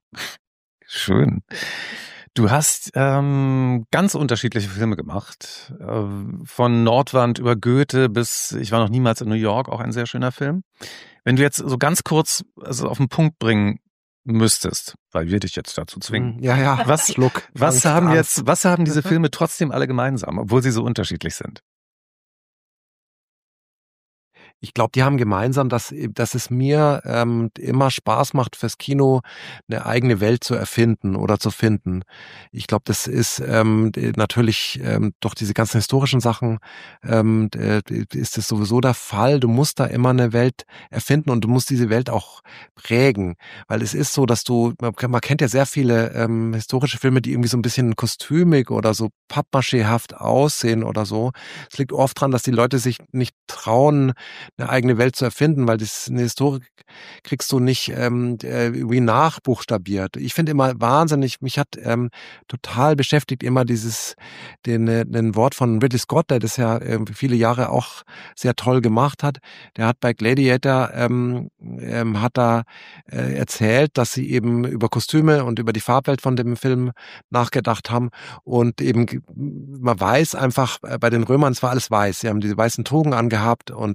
Schön. Du hast ähm, ganz unterschiedliche Filme gemacht. Äh, von Nordwand über Goethe bis Ich war noch niemals in New York, auch ein sehr schöner Film. Wenn du jetzt so ganz kurz also auf den Punkt bringen müsstest, weil wir dich jetzt dazu zwingen. Ja, ja, Was, Schluck. was Angst, haben Angst. jetzt, was haben diese Filme trotzdem alle gemeinsam, obwohl sie so unterschiedlich sind? Ich glaube, die haben gemeinsam, dass, dass es mir ähm, immer Spaß macht, fürs Kino eine eigene Welt zu erfinden oder zu finden. Ich glaube, das ist ähm, natürlich ähm, durch diese ganzen historischen Sachen ähm, ist das sowieso der Fall. Du musst da immer eine Welt erfinden, und du musst diese Welt auch prägen. Weil es ist so, dass du, man, man kennt ja sehr viele ähm, historische Filme, die irgendwie so ein bisschen kostümig oder so pappmaché-haft aussehen oder so. Es liegt oft dran, dass die Leute sich nicht trauen, eine eigene Welt zu erfinden, weil das eine Historik kriegst du nicht ähm, irgendwie nachbuchstabiert. Ich finde immer wahnsinnig, mich hat ähm, total beschäftigt immer dieses, den, den Wort von Ridley Scott, der das ja äh, viele Jahre auch sehr toll gemacht hat. Der hat bei Gladiator ähm, ähm, hat da äh, erzählt, dass sie eben über Kostüme und über die Farbwelt von dem Film nachgedacht haben, und eben man weiß einfach, bei den Römern, es war alles weiß. Sie haben diese weißen Togen angehabt und hell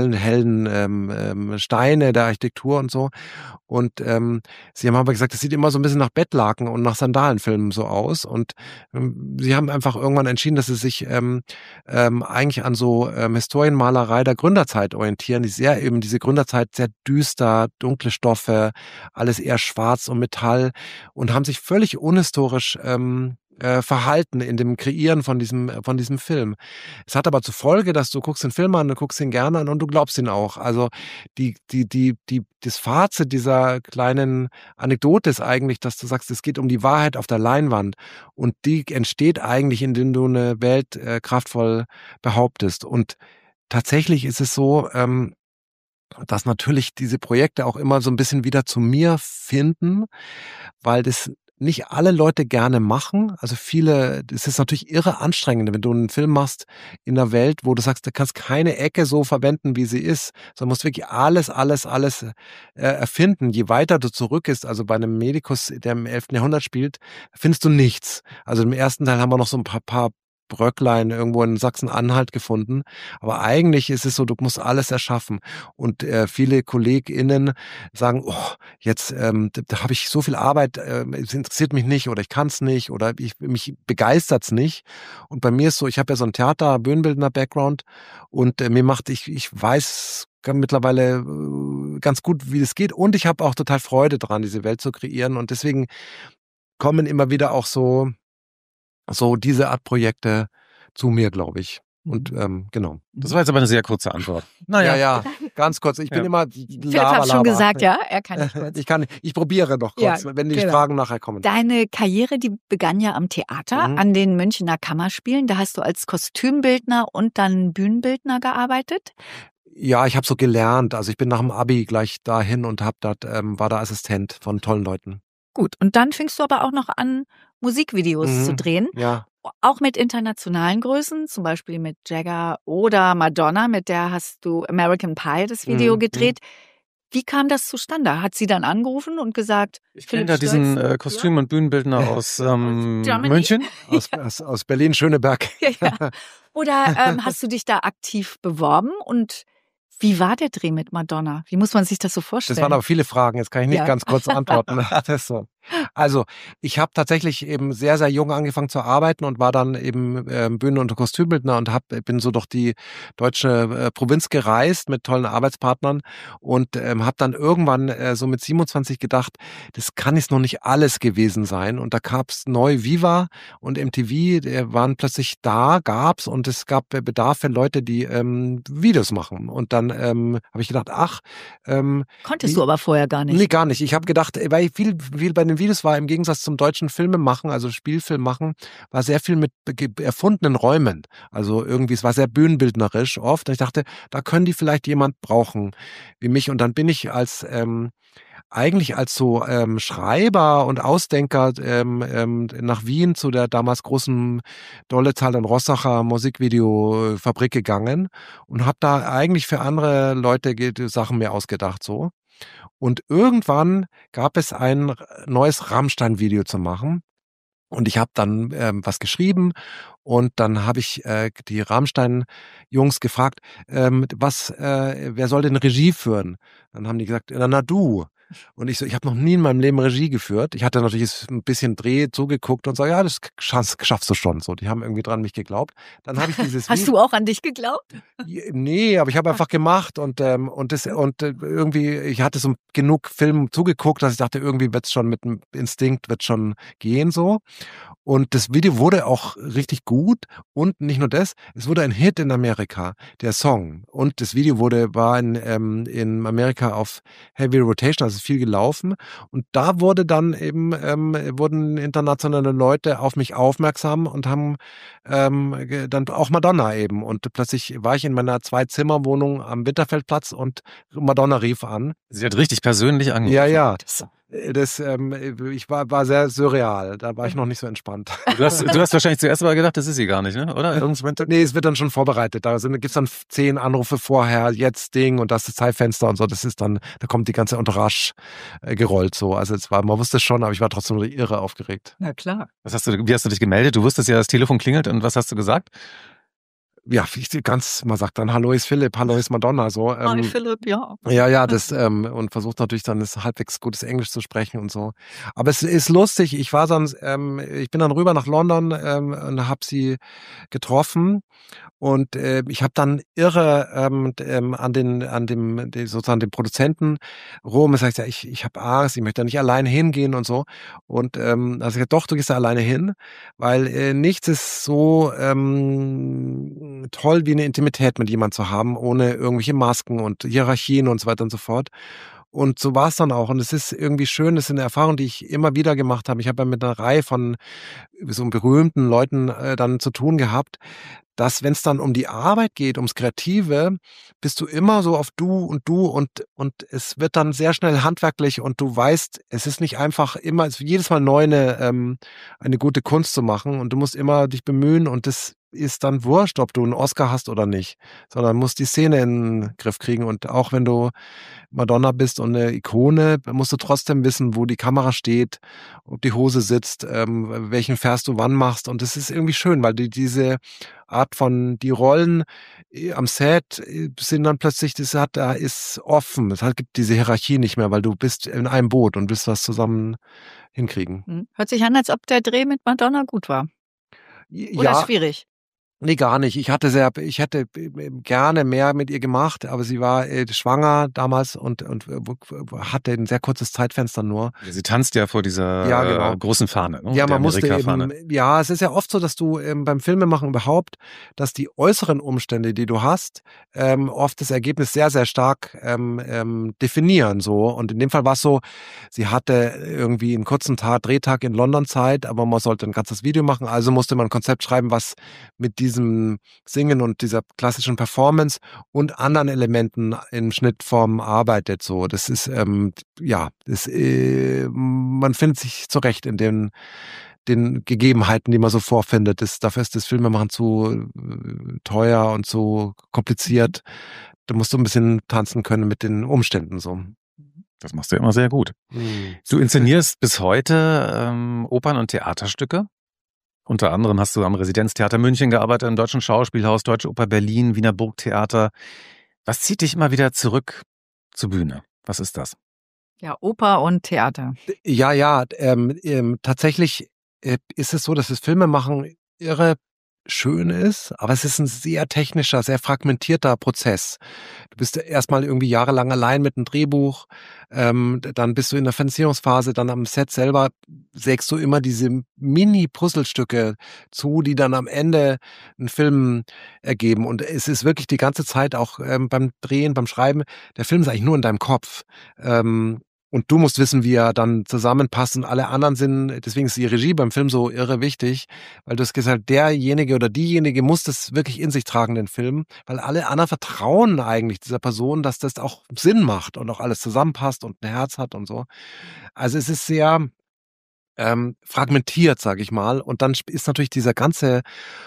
tollen, hellen ähm, ähm, Steine der Architektur und so. Und ähm, sie haben aber gesagt, das sieht immer so ein bisschen nach Bettlaken und nach Sandalenfilmen so aus. Und ähm, sie haben einfach irgendwann entschieden, dass sie sich ähm, ähm, eigentlich an so ähm, Historienmalerei der Gründerzeit orientieren, die sehr eben diese Gründerzeit sehr düster, dunkle Stoffe, alles eher schwarz und Metall und haben sich völlig unhistorisch ähm, äh, verhalten in dem Kreieren von diesem von diesem Film. Es hat aber zur Folge, dass du guckst den Film an, du guckst ihn gerne an und du glaubst ihn auch. Also die die die die das Fazit dieser kleinen Anekdote ist eigentlich, dass du sagst, es geht um die Wahrheit auf der Leinwand und die entsteht eigentlich, indem du eine Welt äh, kraftvoll behauptest. Und tatsächlich ist es so, ähm, dass natürlich diese Projekte auch immer so ein bisschen wieder zu mir finden, weil das nicht alle Leute gerne machen. Also viele, es ist natürlich irre anstrengend, wenn du einen Film machst in der Welt, wo du sagst, du kannst keine Ecke so verwenden, wie sie ist, sondern musst wirklich alles, alles, alles äh, erfinden. Je weiter du zurück ist, also bei einem Medikus, der im elften Jahrhundert spielt, findest du nichts. Also im ersten Teil haben wir noch so ein paar, paar Bröcklein irgendwo in Sachsen-Anhalt gefunden. Aber eigentlich ist es so, du musst alles erschaffen. Und äh, viele KollegInnen sagen, oh, jetzt ähm, da, da habe ich so viel Arbeit, äh, es interessiert mich nicht oder ich kann es nicht oder ich, mich begeistert's nicht. Und bei mir ist so, ich habe ja so ein Theater-, Bühnenbildner-Background und äh, mir macht, ich, ich weiß mittlerweile äh, ganz gut, wie das geht und ich habe auch total Freude dran, diese Welt zu kreieren und deswegen kommen immer wieder auch so so diese Art Projekte zu mir, glaube ich. Und ähm, genau. Das war jetzt aber eine sehr kurze Antwort. Naja, ja, ja, ganz kurz. Ich bin ja. immer Philipp hat schon gesagt, ja, er kann nicht kurz. Ich kann, ich probiere noch kurz, ja, wenn die genau. Fragen nachher kommen. Deine Karriere, die begann ja am Theater, mhm. an den Münchner Kammerspielen. Da hast du als Kostümbildner und dann Bühnenbildner gearbeitet. Ja, ich habe so gelernt. Also ich bin nach dem Abi gleich dahin und hab dort, ähm, war da Assistent von tollen Leuten. Gut, und dann fingst du aber auch noch an, Musikvideos mhm. zu drehen. Ja. Auch mit internationalen Größen, zum Beispiel mit Jagger oder Madonna, mit der hast du American Pie das Video mhm. gedreht. Wie kam das zustande? Hat sie dann angerufen und gesagt, ich kenne da diesen äh, Kostüm- und Bühnenbildner ja. aus ähm, München? Aus, aus, aus Berlin-Schöneberg. Ja, ja. Oder ähm, hast du dich da aktiv beworben und wie war der Dreh mit Madonna? Wie muss man sich das so vorstellen? Das waren aber viele Fragen, jetzt kann ich nicht ja. ganz kurz antworten. Das ist so. Also, ich habe tatsächlich eben sehr, sehr jung angefangen zu arbeiten und war dann eben äh, Bühnen- und Kostümbildner und hab, bin so durch die deutsche äh, Provinz gereist mit tollen Arbeitspartnern und ähm, habe dann irgendwann äh, so mit siebenundzwanzig gedacht, das kann jetzt noch nicht alles gewesen sein. Und da gab's neu Viva und M T V, die waren plötzlich da, gab's und es gab Bedarf für Leute, die ähm, Videos machen. Und dann ähm, habe ich gedacht, ach. Ähm, Konntest wie, du aber vorher gar nicht? Nee, gar nicht. Ich habe gedacht, weil viel, viel bei den Videos war im Gegensatz zum deutschen Filme machen, also Spielfilm machen, war sehr viel mit erfundenen Räumen. Also irgendwie, es war sehr bühnenbildnerisch oft. Und ich dachte, da können die vielleicht jemand brauchen wie mich. Und dann bin ich als ähm, eigentlich als so ähm, Schreiber und Ausdenker ähm, ähm, nach Wien zu der damals großen Dollezahl an Rossacher Musikvideofabrik gegangen und habe da eigentlich für andere Leute Sachen mir ausgedacht so. Und irgendwann gab es ein neues Rammstein-Video zu machen. Und ich habe dann ähm, was geschrieben und dann habe ich äh, die Rammstein-Jungs gefragt, ähm, was, äh, wer soll denn Regie führen? Dann haben die gesagt, na, na du. Und ich so, ich habe noch nie in meinem Leben Regie geführt. Ich hatte natürlich ein bisschen Dreh zugeguckt und so, ja, das schaffst, schaffst du schon. So, die haben irgendwie dran mich geglaubt. Dann habe ich dieses. Hast du auch an dich geglaubt? Nee, aber ich habe einfach gemacht und ähm, und das und äh, irgendwie, ich hatte so genug Film zugeguckt, dass ich dachte, irgendwie wird's schon mit dem Instinkt wird schon gehen so. Und das Video wurde auch richtig gut und nicht nur das, es wurde ein Hit in Amerika, der Song. Und das Video wurde war in, ähm, in Amerika auf Heavy Rotation, also viel gelaufen. Und da wurde dann eben ähm, wurden internationale Leute auf mich aufmerksam und haben ähm, dann auch Madonna eben. Und plötzlich war ich in meiner Zwei-Zimmer-Wohnung am Winterfeldplatz und Madonna rief an. Sie hat richtig persönlich angerufen. Ja, ja. Das, ähm, ich war, war sehr surreal, da war ich noch nicht so entspannt. Du hast, du hast wahrscheinlich zuerst mal gedacht, das ist sie gar nicht, ne? Oder? Nee, es wird dann schon vorbereitet. Da gibt es dann zehn Anrufe vorher, jetzt Ding und das ist Zeitfenster und so. Das ist dann, da kommt die ganze Entourage äh, gerollt so. Also es war, man wusste es schon, aber ich war trotzdem irre aufgeregt. Na klar. Was hast du, wie hast du dich gemeldet? Du wusstest ja, das Telefon klingelt und was hast du gesagt? ja, ich ganz, man sagt dann, hallo ist Philipp, hallo ist Madonna, so. Ähm, Hi Philipp, ja. Ja, ja, das, ähm, und versucht natürlich dann das halbwegs gutes Englisch zu sprechen und so. Aber es ist lustig, ich war sonst, ähm, ich bin dann rüber nach London ähm, und habe sie getroffen. Und äh, ich habe dann irre ähm, ähm, an den, an dem, die, sozusagen dem Produzenten rum gesagt, ja, ich, ich habe Angst, ich möchte da nicht alleine hingehen und so. Und ähm, also ich gesagt, doch, du gehst da alleine hin, weil äh, nichts ist so ähm, toll wie eine Intimität mit jemandem zu haben, ohne irgendwelche Masken und Hierarchien und so weiter und so fort. Und so war es dann auch. Und es ist irgendwie schön, das ist eine Erfahrung, die ich immer wieder gemacht habe. Ich habe ja mit einer Reihe von so berühmten Leuten äh, dann zu tun gehabt, dass wenn es dann um die Arbeit geht, ums Kreative, bist du immer so auf du und du und und es wird dann sehr schnell handwerklich und du weißt, es ist nicht einfach immer, es ist jedes Mal neu eine, ähm, eine gute Kunst zu machen und du musst immer dich bemühen und das ist dann wurscht, ob du einen Oscar hast oder nicht, sondern musst die Szene in den Griff kriegen und auch wenn du Madonna bist und eine Ikone, musst du trotzdem wissen, wo die Kamera steht, ob die Hose sitzt, ähm, welchen Vers du wann machst und das ist irgendwie schön, weil die diese Art von, die Rollen am Set sind dann plötzlich, das hat, da ist offen, es hat, gibt diese Hierarchie nicht mehr, weil du bist in einem Boot und willst was zusammen hinkriegen. Hört sich an, als ob der Dreh mit Madonna gut war. Oder Ja, schwierig? nee, gar nicht. Ich hatte sehr, ich hätte gerne mehr mit ihr gemacht, aber sie war äh, schwanger damals und, und hatte ein sehr kurzes Zeitfenster nur. Sie tanzt ja vor dieser Ja, genau. äh, großen Fahne, ne? Ja, Der man musste Amerika-Fahne. eben, ja, es ist ja oft so, dass du ähm, beim Filmemachen überhaupt, dass die äußeren Umstände, die du hast, ähm, oft das Ergebnis sehr, sehr stark ähm, ähm, definieren, so. Und in dem Fall war es so, sie hatte irgendwie einen kurzen Tag, Drehtag in London Zeit, aber man sollte ein ganzes Video machen, also musste man ein Konzept schreiben, was mit diesem Singen und dieser klassischen Performance und anderen Elementen in Schnittform arbeitet, so. Das ist, ähm, ja, das, äh, man findet sich zurecht in den den Gegebenheiten, die man so vorfindet. Das, dafür ist das Filmemachen zu äh, teuer und zu kompliziert. Da musst du ein bisschen tanzen können mit den Umständen so. Das machst du ja immer sehr gut. Hm. Du inszenierst bis heute ähm, Opern- und Theaterstücke. Unter anderem hast du am Residenztheater München gearbeitet, im Deutschen Schauspielhaus, Deutsche Oper Berlin, Wiener Burgtheater. Was zieht dich immer wieder zurück zur Bühne? Was ist das? Ja, Oper und Theater. Ja, ja, ähm, ähm, tatsächlich äh, ist es so, dass das Filmemachen irre schön ist, aber es ist ein sehr technischer, sehr fragmentierter Prozess. Du bist erstmal irgendwie jahrelang allein mit einem Drehbuch, ähm, dann bist du in der Finanzierungsphase, dann am Set selber sägst du immer diese Mini-Puzzlestücke zu, die dann am Ende einen Film ergeben. Und es ist wirklich die ganze Zeit auch ähm, beim Drehen, beim Schreiben, der Film ist eigentlich nur in deinem Kopf. Ähm, Und du musst wissen, wie er dann zusammenpasst und alle anderen sind, deswegen ist die Regie beim Film so irre wichtig, weil du hast gesagt, derjenige oder diejenige muss das wirklich in sich tragen, den Film, weil alle anderen vertrauen eigentlich dieser Person, dass das auch Sinn macht und auch alles zusammenpasst und ein Herz hat und so. Also es ist sehr ähm, fragmentiert, sage ich mal. Und dann ist natürlich dieser ganze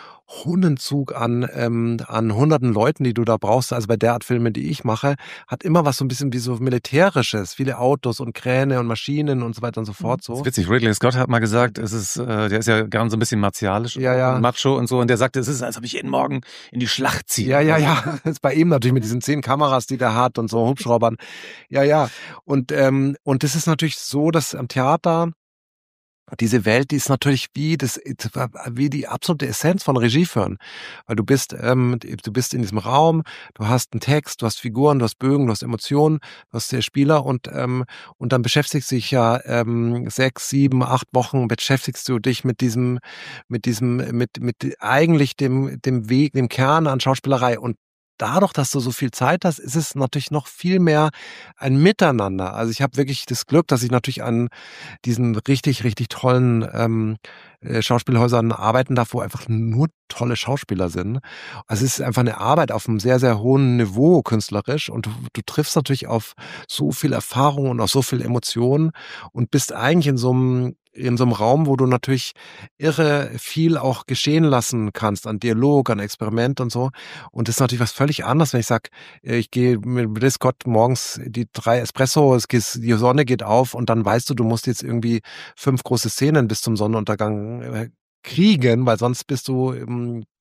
Hundenzug an ähm, an hunderten Leuten, die du da brauchst, also bei der Art Filme, die ich mache, hat immer was so ein bisschen wie so Militärisches, viele Autos und Kräne und Maschinen und so weiter und so fort. So. Das ist witzig, Ridley Scott hat mal gesagt, es ist, äh, der ist ja gern so ein bisschen martialisch Ja, ja. und macho und so, und der sagte, es ist, als ob ich jeden Morgen in die Schlacht ziehe. Ja, ja, ja. Das ist bei ihm natürlich mit diesen zehn Kameras, die der hat und so Hubschraubern. Ja, ja. Und ähm, und das ist natürlich so, dass am Theater diese Welt, die ist natürlich wie das, wie die absolute Essenz von Regie führen, weil du bist, ähm, du bist in diesem Raum, du hast einen Text, du hast Figuren, du hast Bögen, du hast Emotionen, du hast der Spieler und ähm, und dann beschäftigst du dich ja ähm, sechs, sieben, acht Wochen beschäftigst du dich mit diesem, mit diesem, mit mit eigentlich dem dem Weg, dem Kern an Schauspielerei und dadurch, dass du so viel Zeit hast, ist es natürlich noch viel mehr ein Miteinander. Also ich habe wirklich das Glück, dass ich natürlich an diesen richtig, richtig tollen ähm, äh, Schauspielhäusern arbeiten darf, wo einfach nur tolle Schauspieler sind. Also es ist einfach eine Arbeit auf einem sehr, sehr hohen Niveau künstlerisch und du, du triffst natürlich auf so viel Erfahrung und auf so viel Emotionen und bist eigentlich in so einem in so einem Raum, wo du natürlich irre viel auch geschehen lassen kannst an Dialog, an Experiment und so. Und das ist natürlich was völlig anderes, wenn ich sage, ich gehe mit Ridley Scott morgens die drei Espresso, es geht, die Sonne geht auf und dann weißt du, du musst jetzt irgendwie fünf große Szenen bis zum Sonnenuntergang kriegen, weil sonst bist du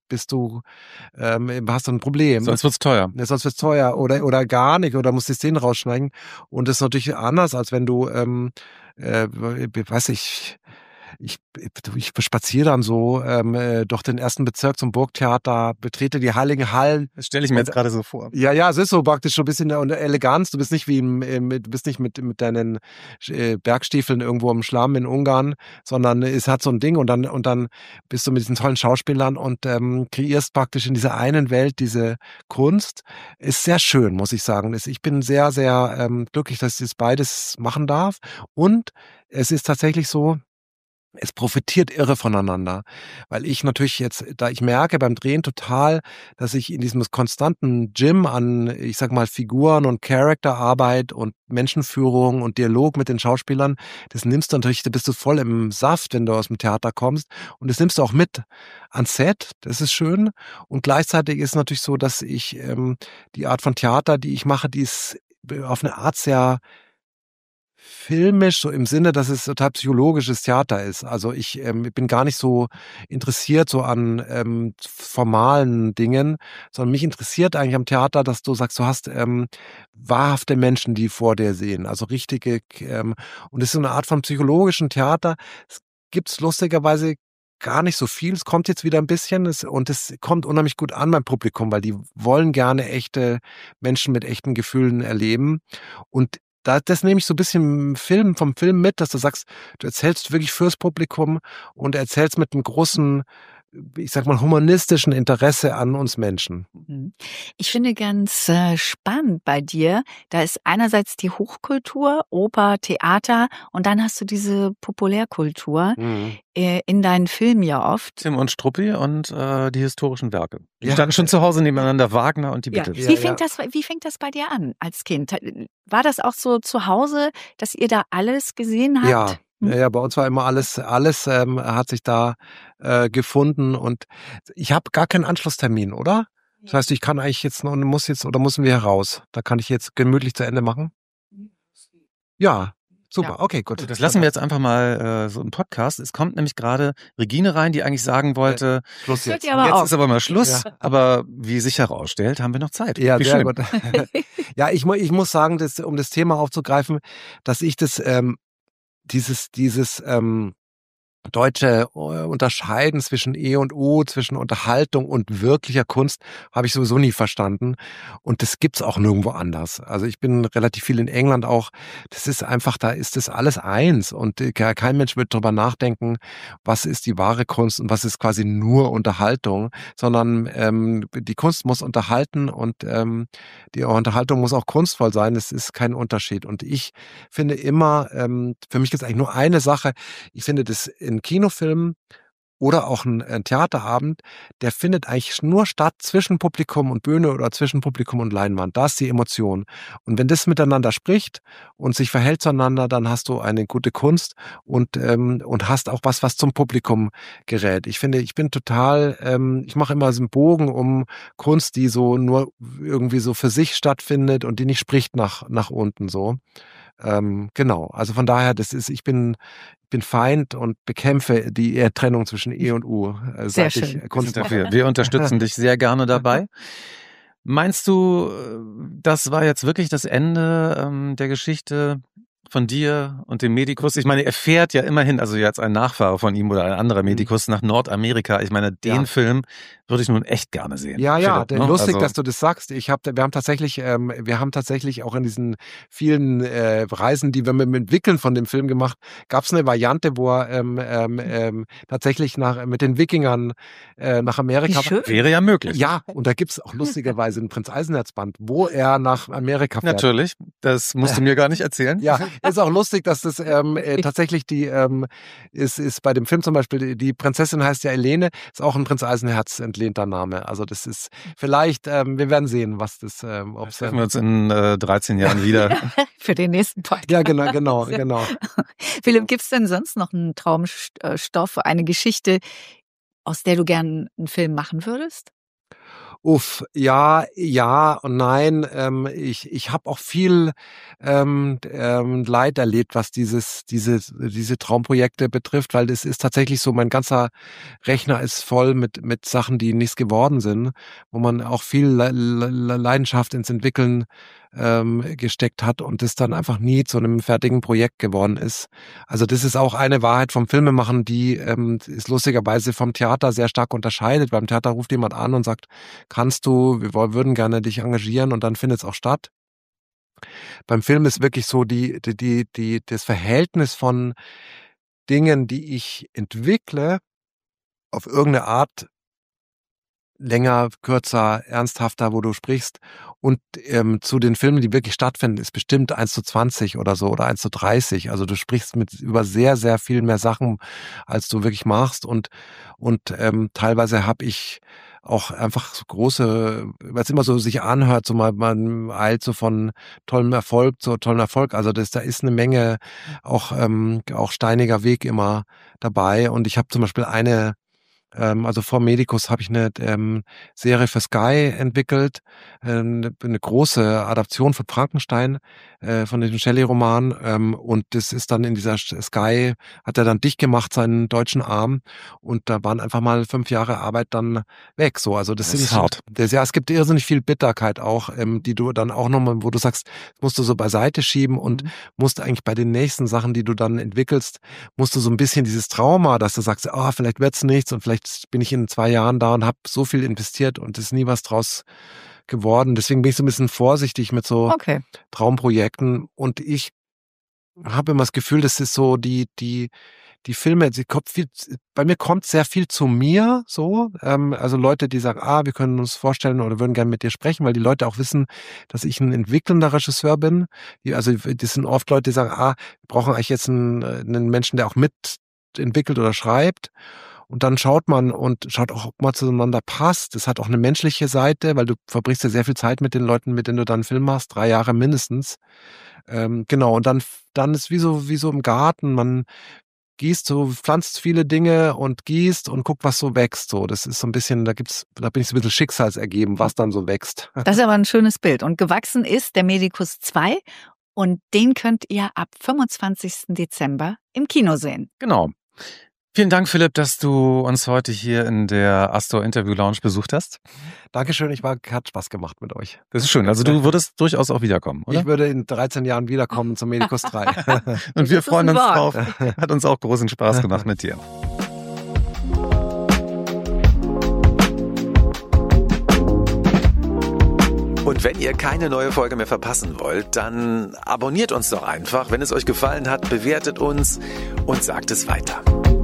bist du, ähm, hast du ein Problem. Sonst wird's teuer. Ja, sonst wird's teuer oder oder gar nicht oder musst die Szenen rausschneiden. Und das ist natürlich anders, als wenn du, ähm, äh, weiß ich, ich, ich spaziere dann so ähm, äh, durch den ersten Bezirk zum Burgtheater, betrete die Heiligen Hallen. Das stelle ich mir jetzt gerade so vor. Ja, ja, es ist so praktisch schon ein bisschen eine Eleganz. Du bist nicht wie im, im, du bist nicht mit mit deinen äh, Bergstiefeln irgendwo im Schlamm in Ungarn, sondern es hat so ein Ding und dann und dann bist du mit diesen tollen Schauspielern und ähm, kreierst praktisch in dieser einen Welt diese Kunst. Ist sehr schön, muss ich sagen. Ich bin sehr, sehr ähm, glücklich, dass ich das beides machen darf. Und es ist tatsächlich so, es profitiert irre voneinander, weil ich natürlich jetzt, da ich merke beim Drehen total, dass ich in diesem konstanten Gym an, ich sag mal, Figuren und Charakterarbeit und Menschenführung und Dialog mit den Schauspielern, das nimmst du natürlich, da bist du voll im Saft, wenn du aus dem Theater kommst und das nimmst du auch mit ans Set, das ist schön und gleichzeitig ist es natürlich so, dass ich ähm, die Art von Theater, die ich mache, die ist auf eine Art sehr filmisch, so im Sinne, dass es total psychologisches Theater ist. Also ich ähm, bin gar nicht so interessiert so an ähm, formalen Dingen, sondern mich interessiert eigentlich am Theater, dass du sagst, du hast ähm, wahrhafte Menschen, die vor dir sehen. Also richtige, ähm, und es ist so eine Art von psychologischen Theater. Es gibt's lustigerweise gar nicht so viel. Es kommt jetzt wieder ein bisschen es, und es kommt unheimlich gut an beim Publikum, weil die wollen gerne echte Menschen mit echten Gefühlen erleben. Und Da, das nehme ich so ein bisschen Film, vom Film mit, dass du sagst, du erzählst wirklich fürs Publikum und erzählst mit einem großen, ich sag mal, humanistischen Interesse an uns Menschen. Ich finde ganz äh, spannend bei dir, da ist einerseits die Hochkultur, Oper, Theater und dann hast du diese Populärkultur Mhm. äh, in deinen Filmen ja oft. Tim und Struppi und äh, die historischen Werke. Die Ja. standen schon zu Hause nebeneinander, Wagner und die Ja. Beatles. Ja, Wie, ja. fängt das, wie fängt das bei dir an als Kind? War das auch so zu Hause, dass ihr da alles gesehen habt? Ja, Hm? ja, ja, bei uns war immer alles, alles ähm, hat sich da äh, gefunden und ich habe gar keinen Anschlusstermin, oder? Das heißt, ich kann eigentlich jetzt noch, muss jetzt oder müssen wir raus? Da kann ich jetzt gemütlich zu Ende machen. Ja, super, Ja. okay, gut. Das lassen wir jetzt einfach mal äh, so im Podcast. Es kommt nämlich gerade Regine rein, die eigentlich sagen wollte, Schluss Hört jetzt. ihr aber jetzt auf. ist aber mal Schluss. Ja. Aber wie sich herausstellt, haben wir noch Zeit. Ja, wie sehr schön. gut. Ja, ich, mu- ich muss sagen, dass, um das Thema aufzugreifen, dass ich das, ähm, dieses, dieses ähm, deutsche äh, Unterscheiden zwischen E und U, zwischen Unterhaltung und wirklicher Kunst, habe ich sowieso nie verstanden. Und das gibt's auch nirgendwo anders. Also ich bin relativ viel in England auch. Das ist einfach, da ist das alles eins. Und äh, kein Mensch wird drüber nachdenken, was ist die wahre Kunst und was ist quasi nur Unterhaltung, sondern ähm, die Kunst muss unterhalten und ähm, die Unterhaltung muss auch kunstvoll sein. Es ist kein Unterschied. Und ich finde immer, ähm, für mich gibt es eigentlich nur eine Sache. Ich finde das in Kinofilmen oder auch ein, ein Theaterabend, der findet eigentlich nur statt zwischen Publikum und Bühne oder zwischen Publikum und Leinwand. Da ist die Emotion. Und wenn das miteinander spricht und sich verhält zueinander, dann hast du eine gute Kunst und ähm, und hast auch was, was zum Publikum gerät. Ich finde, ich bin total, ähm, ich mache immer so einen Bogen um Kunst, die so nur irgendwie so für sich stattfindet und die nicht spricht nach nach unten so. Ähm, genau. Also von daher, das ist, ich bin bin Feind und bekämpfe die Trennung zwischen E und U. Äh, Sehr seit ich schön. Wir Kunst sind mache. dafür. Wir unterstützen dich sehr gerne dabei. Meinst du, das war jetzt wirklich das Ende ähm, der Geschichte von dir und dem Medikus? Ich meine, er fährt ja immerhin, also jetzt ein Nachfahre von ihm oder ein anderer Medikus nach Nordamerika. Ich meine, den Ja. Film würde ich nun echt gerne sehen. Ja, ja, Philipp, der- ne? lustig, Also, dass du das sagst. Ich hab, wir haben tatsächlich, ähm, wir haben tatsächlich auch in diesen vielen äh, Reisen, die wir mit dem Entwickeln von dem Film gemacht, gab es eine Variante, wo er ähm, ähm, ähm, tatsächlich nach mit den Wikingern äh, nach Amerika. Wie schön. wäre ja möglich. Ja, und da gibt's auch lustigerweise ein Prinz Eisenherz-Band, wo er nach Amerika fährt. Natürlich. Das musst du mir gar nicht erzählen. Ja, ist auch lustig, dass das ähm, äh, tatsächlich die ähm, ist, ist bei dem Film zum Beispiel, die, die Prinzessin heißt ja Elene, ist auch ein Prinz Eisenherz entlehnter Name. Also das ist vielleicht, ähm, wir werden sehen, was das, ähm, ob Treffen wir uns in äh, dreizehn Jahren wieder. Für den nächsten Podcast. Ja, genau, genau, genau. Philipp, gibt's denn sonst noch einen Traumstoff, eine Geschichte, aus der du gern einen Film machen würdest? Uff, ja, ja und nein. Ähm, ich ich habe auch viel ähm, ähm, Leid erlebt, was dieses diese diese Traumprojekte betrifft, weil das ist tatsächlich so, mein ganzer Rechner ist voll mit mit Sachen, die nichts geworden sind, wo man auch viel Le Le Leidenschaft ins Entwickeln ähm, gesteckt hat und das dann einfach nie zu einem fertigen Projekt geworden ist. Also das ist auch eine Wahrheit vom Filmemachen, die ähm, ist lustigerweise vom Theater sehr stark unterscheidet. Beim Theater ruft jemand an und sagt, kannst du, wir würden gerne dich engagieren und dann findet es auch statt. Beim Film ist wirklich so die, die, die, die, das Verhältnis von Dingen, die ich entwickle, auf irgendeine Art länger, kürzer, ernsthafter, wo du sprichst. Und ähm, zu den Filmen, die wirklich stattfinden, ist bestimmt eins zu zwanzig oder so oder eins zu dreißig. Also du sprichst mit über sehr, sehr viel mehr Sachen, als du wirklich machst. Und, und ähm, teilweise habe ich auch einfach so große, weil es immer so sich anhört, so mal, man eilt so von tollem Erfolg zu tollem Erfolg. Also das, da ist eine Menge auch, ähm, auch steiniger Weg immer dabei. Und ich habe zum Beispiel eine Also vor Medicus habe ich eine ähm, Serie für Sky entwickelt, ähm, eine große Adaption von Frankenstein, äh, von dem Shelley-Roman. Ähm, und das ist dann in dieser Sky, hat er dann dicht gemacht, seinen deutschen Arm. Und da waren einfach mal fünf Jahre Arbeit dann weg. So, also das, das ist sind, hart. Das, ja, es gibt irrsinnig viel Bitterkeit auch, ähm, die du dann auch nochmal, wo du sagst, musst du so beiseite schieben und mhm. musst eigentlich bei den nächsten Sachen, die du dann entwickelst, musst du so ein bisschen dieses Trauma, dass du sagst, ah, oh, vielleicht wird's nichts und vielleicht bin ich in zwei Jahren da und habe so viel investiert und ist nie was draus geworden. Deswegen bin ich so ein bisschen vorsichtig mit so okay. Traumprojekten. Und ich habe immer das Gefühl, das ist so die die die Filme. Sie kommt viel, bei mir kommt sehr viel zu mir. So, ähm, also Leute, die sagen, ah, wir können uns vorstellen oder würden gerne mit dir sprechen, weil die Leute auch wissen, dass ich ein entwickelnder Regisseur bin. Die, also das sind oft Leute, die sagen, ah, wir brauchen eigentlich jetzt einen, einen Menschen, der auch mitentwickelt oder schreibt. Und dann schaut man und schaut auch, ob man zueinander passt. Das hat auch eine menschliche Seite, weil du verbringst ja sehr viel Zeit mit den Leuten, mit denen du dann einen Film machst, drei Jahre mindestens. Ähm, genau, und dann, dann ist wie so, wie so im Garten, man gießt so, pflanzt viele Dinge und gießt und guckt, was so wächst. So, das ist so ein bisschen, da gibt's, da bin ich so ein bisschen schicksalsergeben, was dann so wächst. Das ist aber ein schönes Bild. Und gewachsen ist der Medicus zwei und den könnt ihr ab fünfundzwanzigsten Dezember im Kino sehen. Genau. Vielen Dank, Philipp, dass du uns heute hier in der Astor Interview Lounge besucht hast. Dankeschön, ich war, hat Spaß gemacht mit euch. Das ist schön. Also du würdest durchaus auch wiederkommen, oder? Ich würde in dreizehn Jahren wiederkommen zum Medicus drei. Und wir freuen uns drauf. Hat uns auch großen Spaß gemacht mit dir. Und wenn ihr keine neue Folge mehr verpassen wollt, dann abonniert uns doch einfach. Wenn es euch gefallen hat, bewertet uns und sagt es weiter.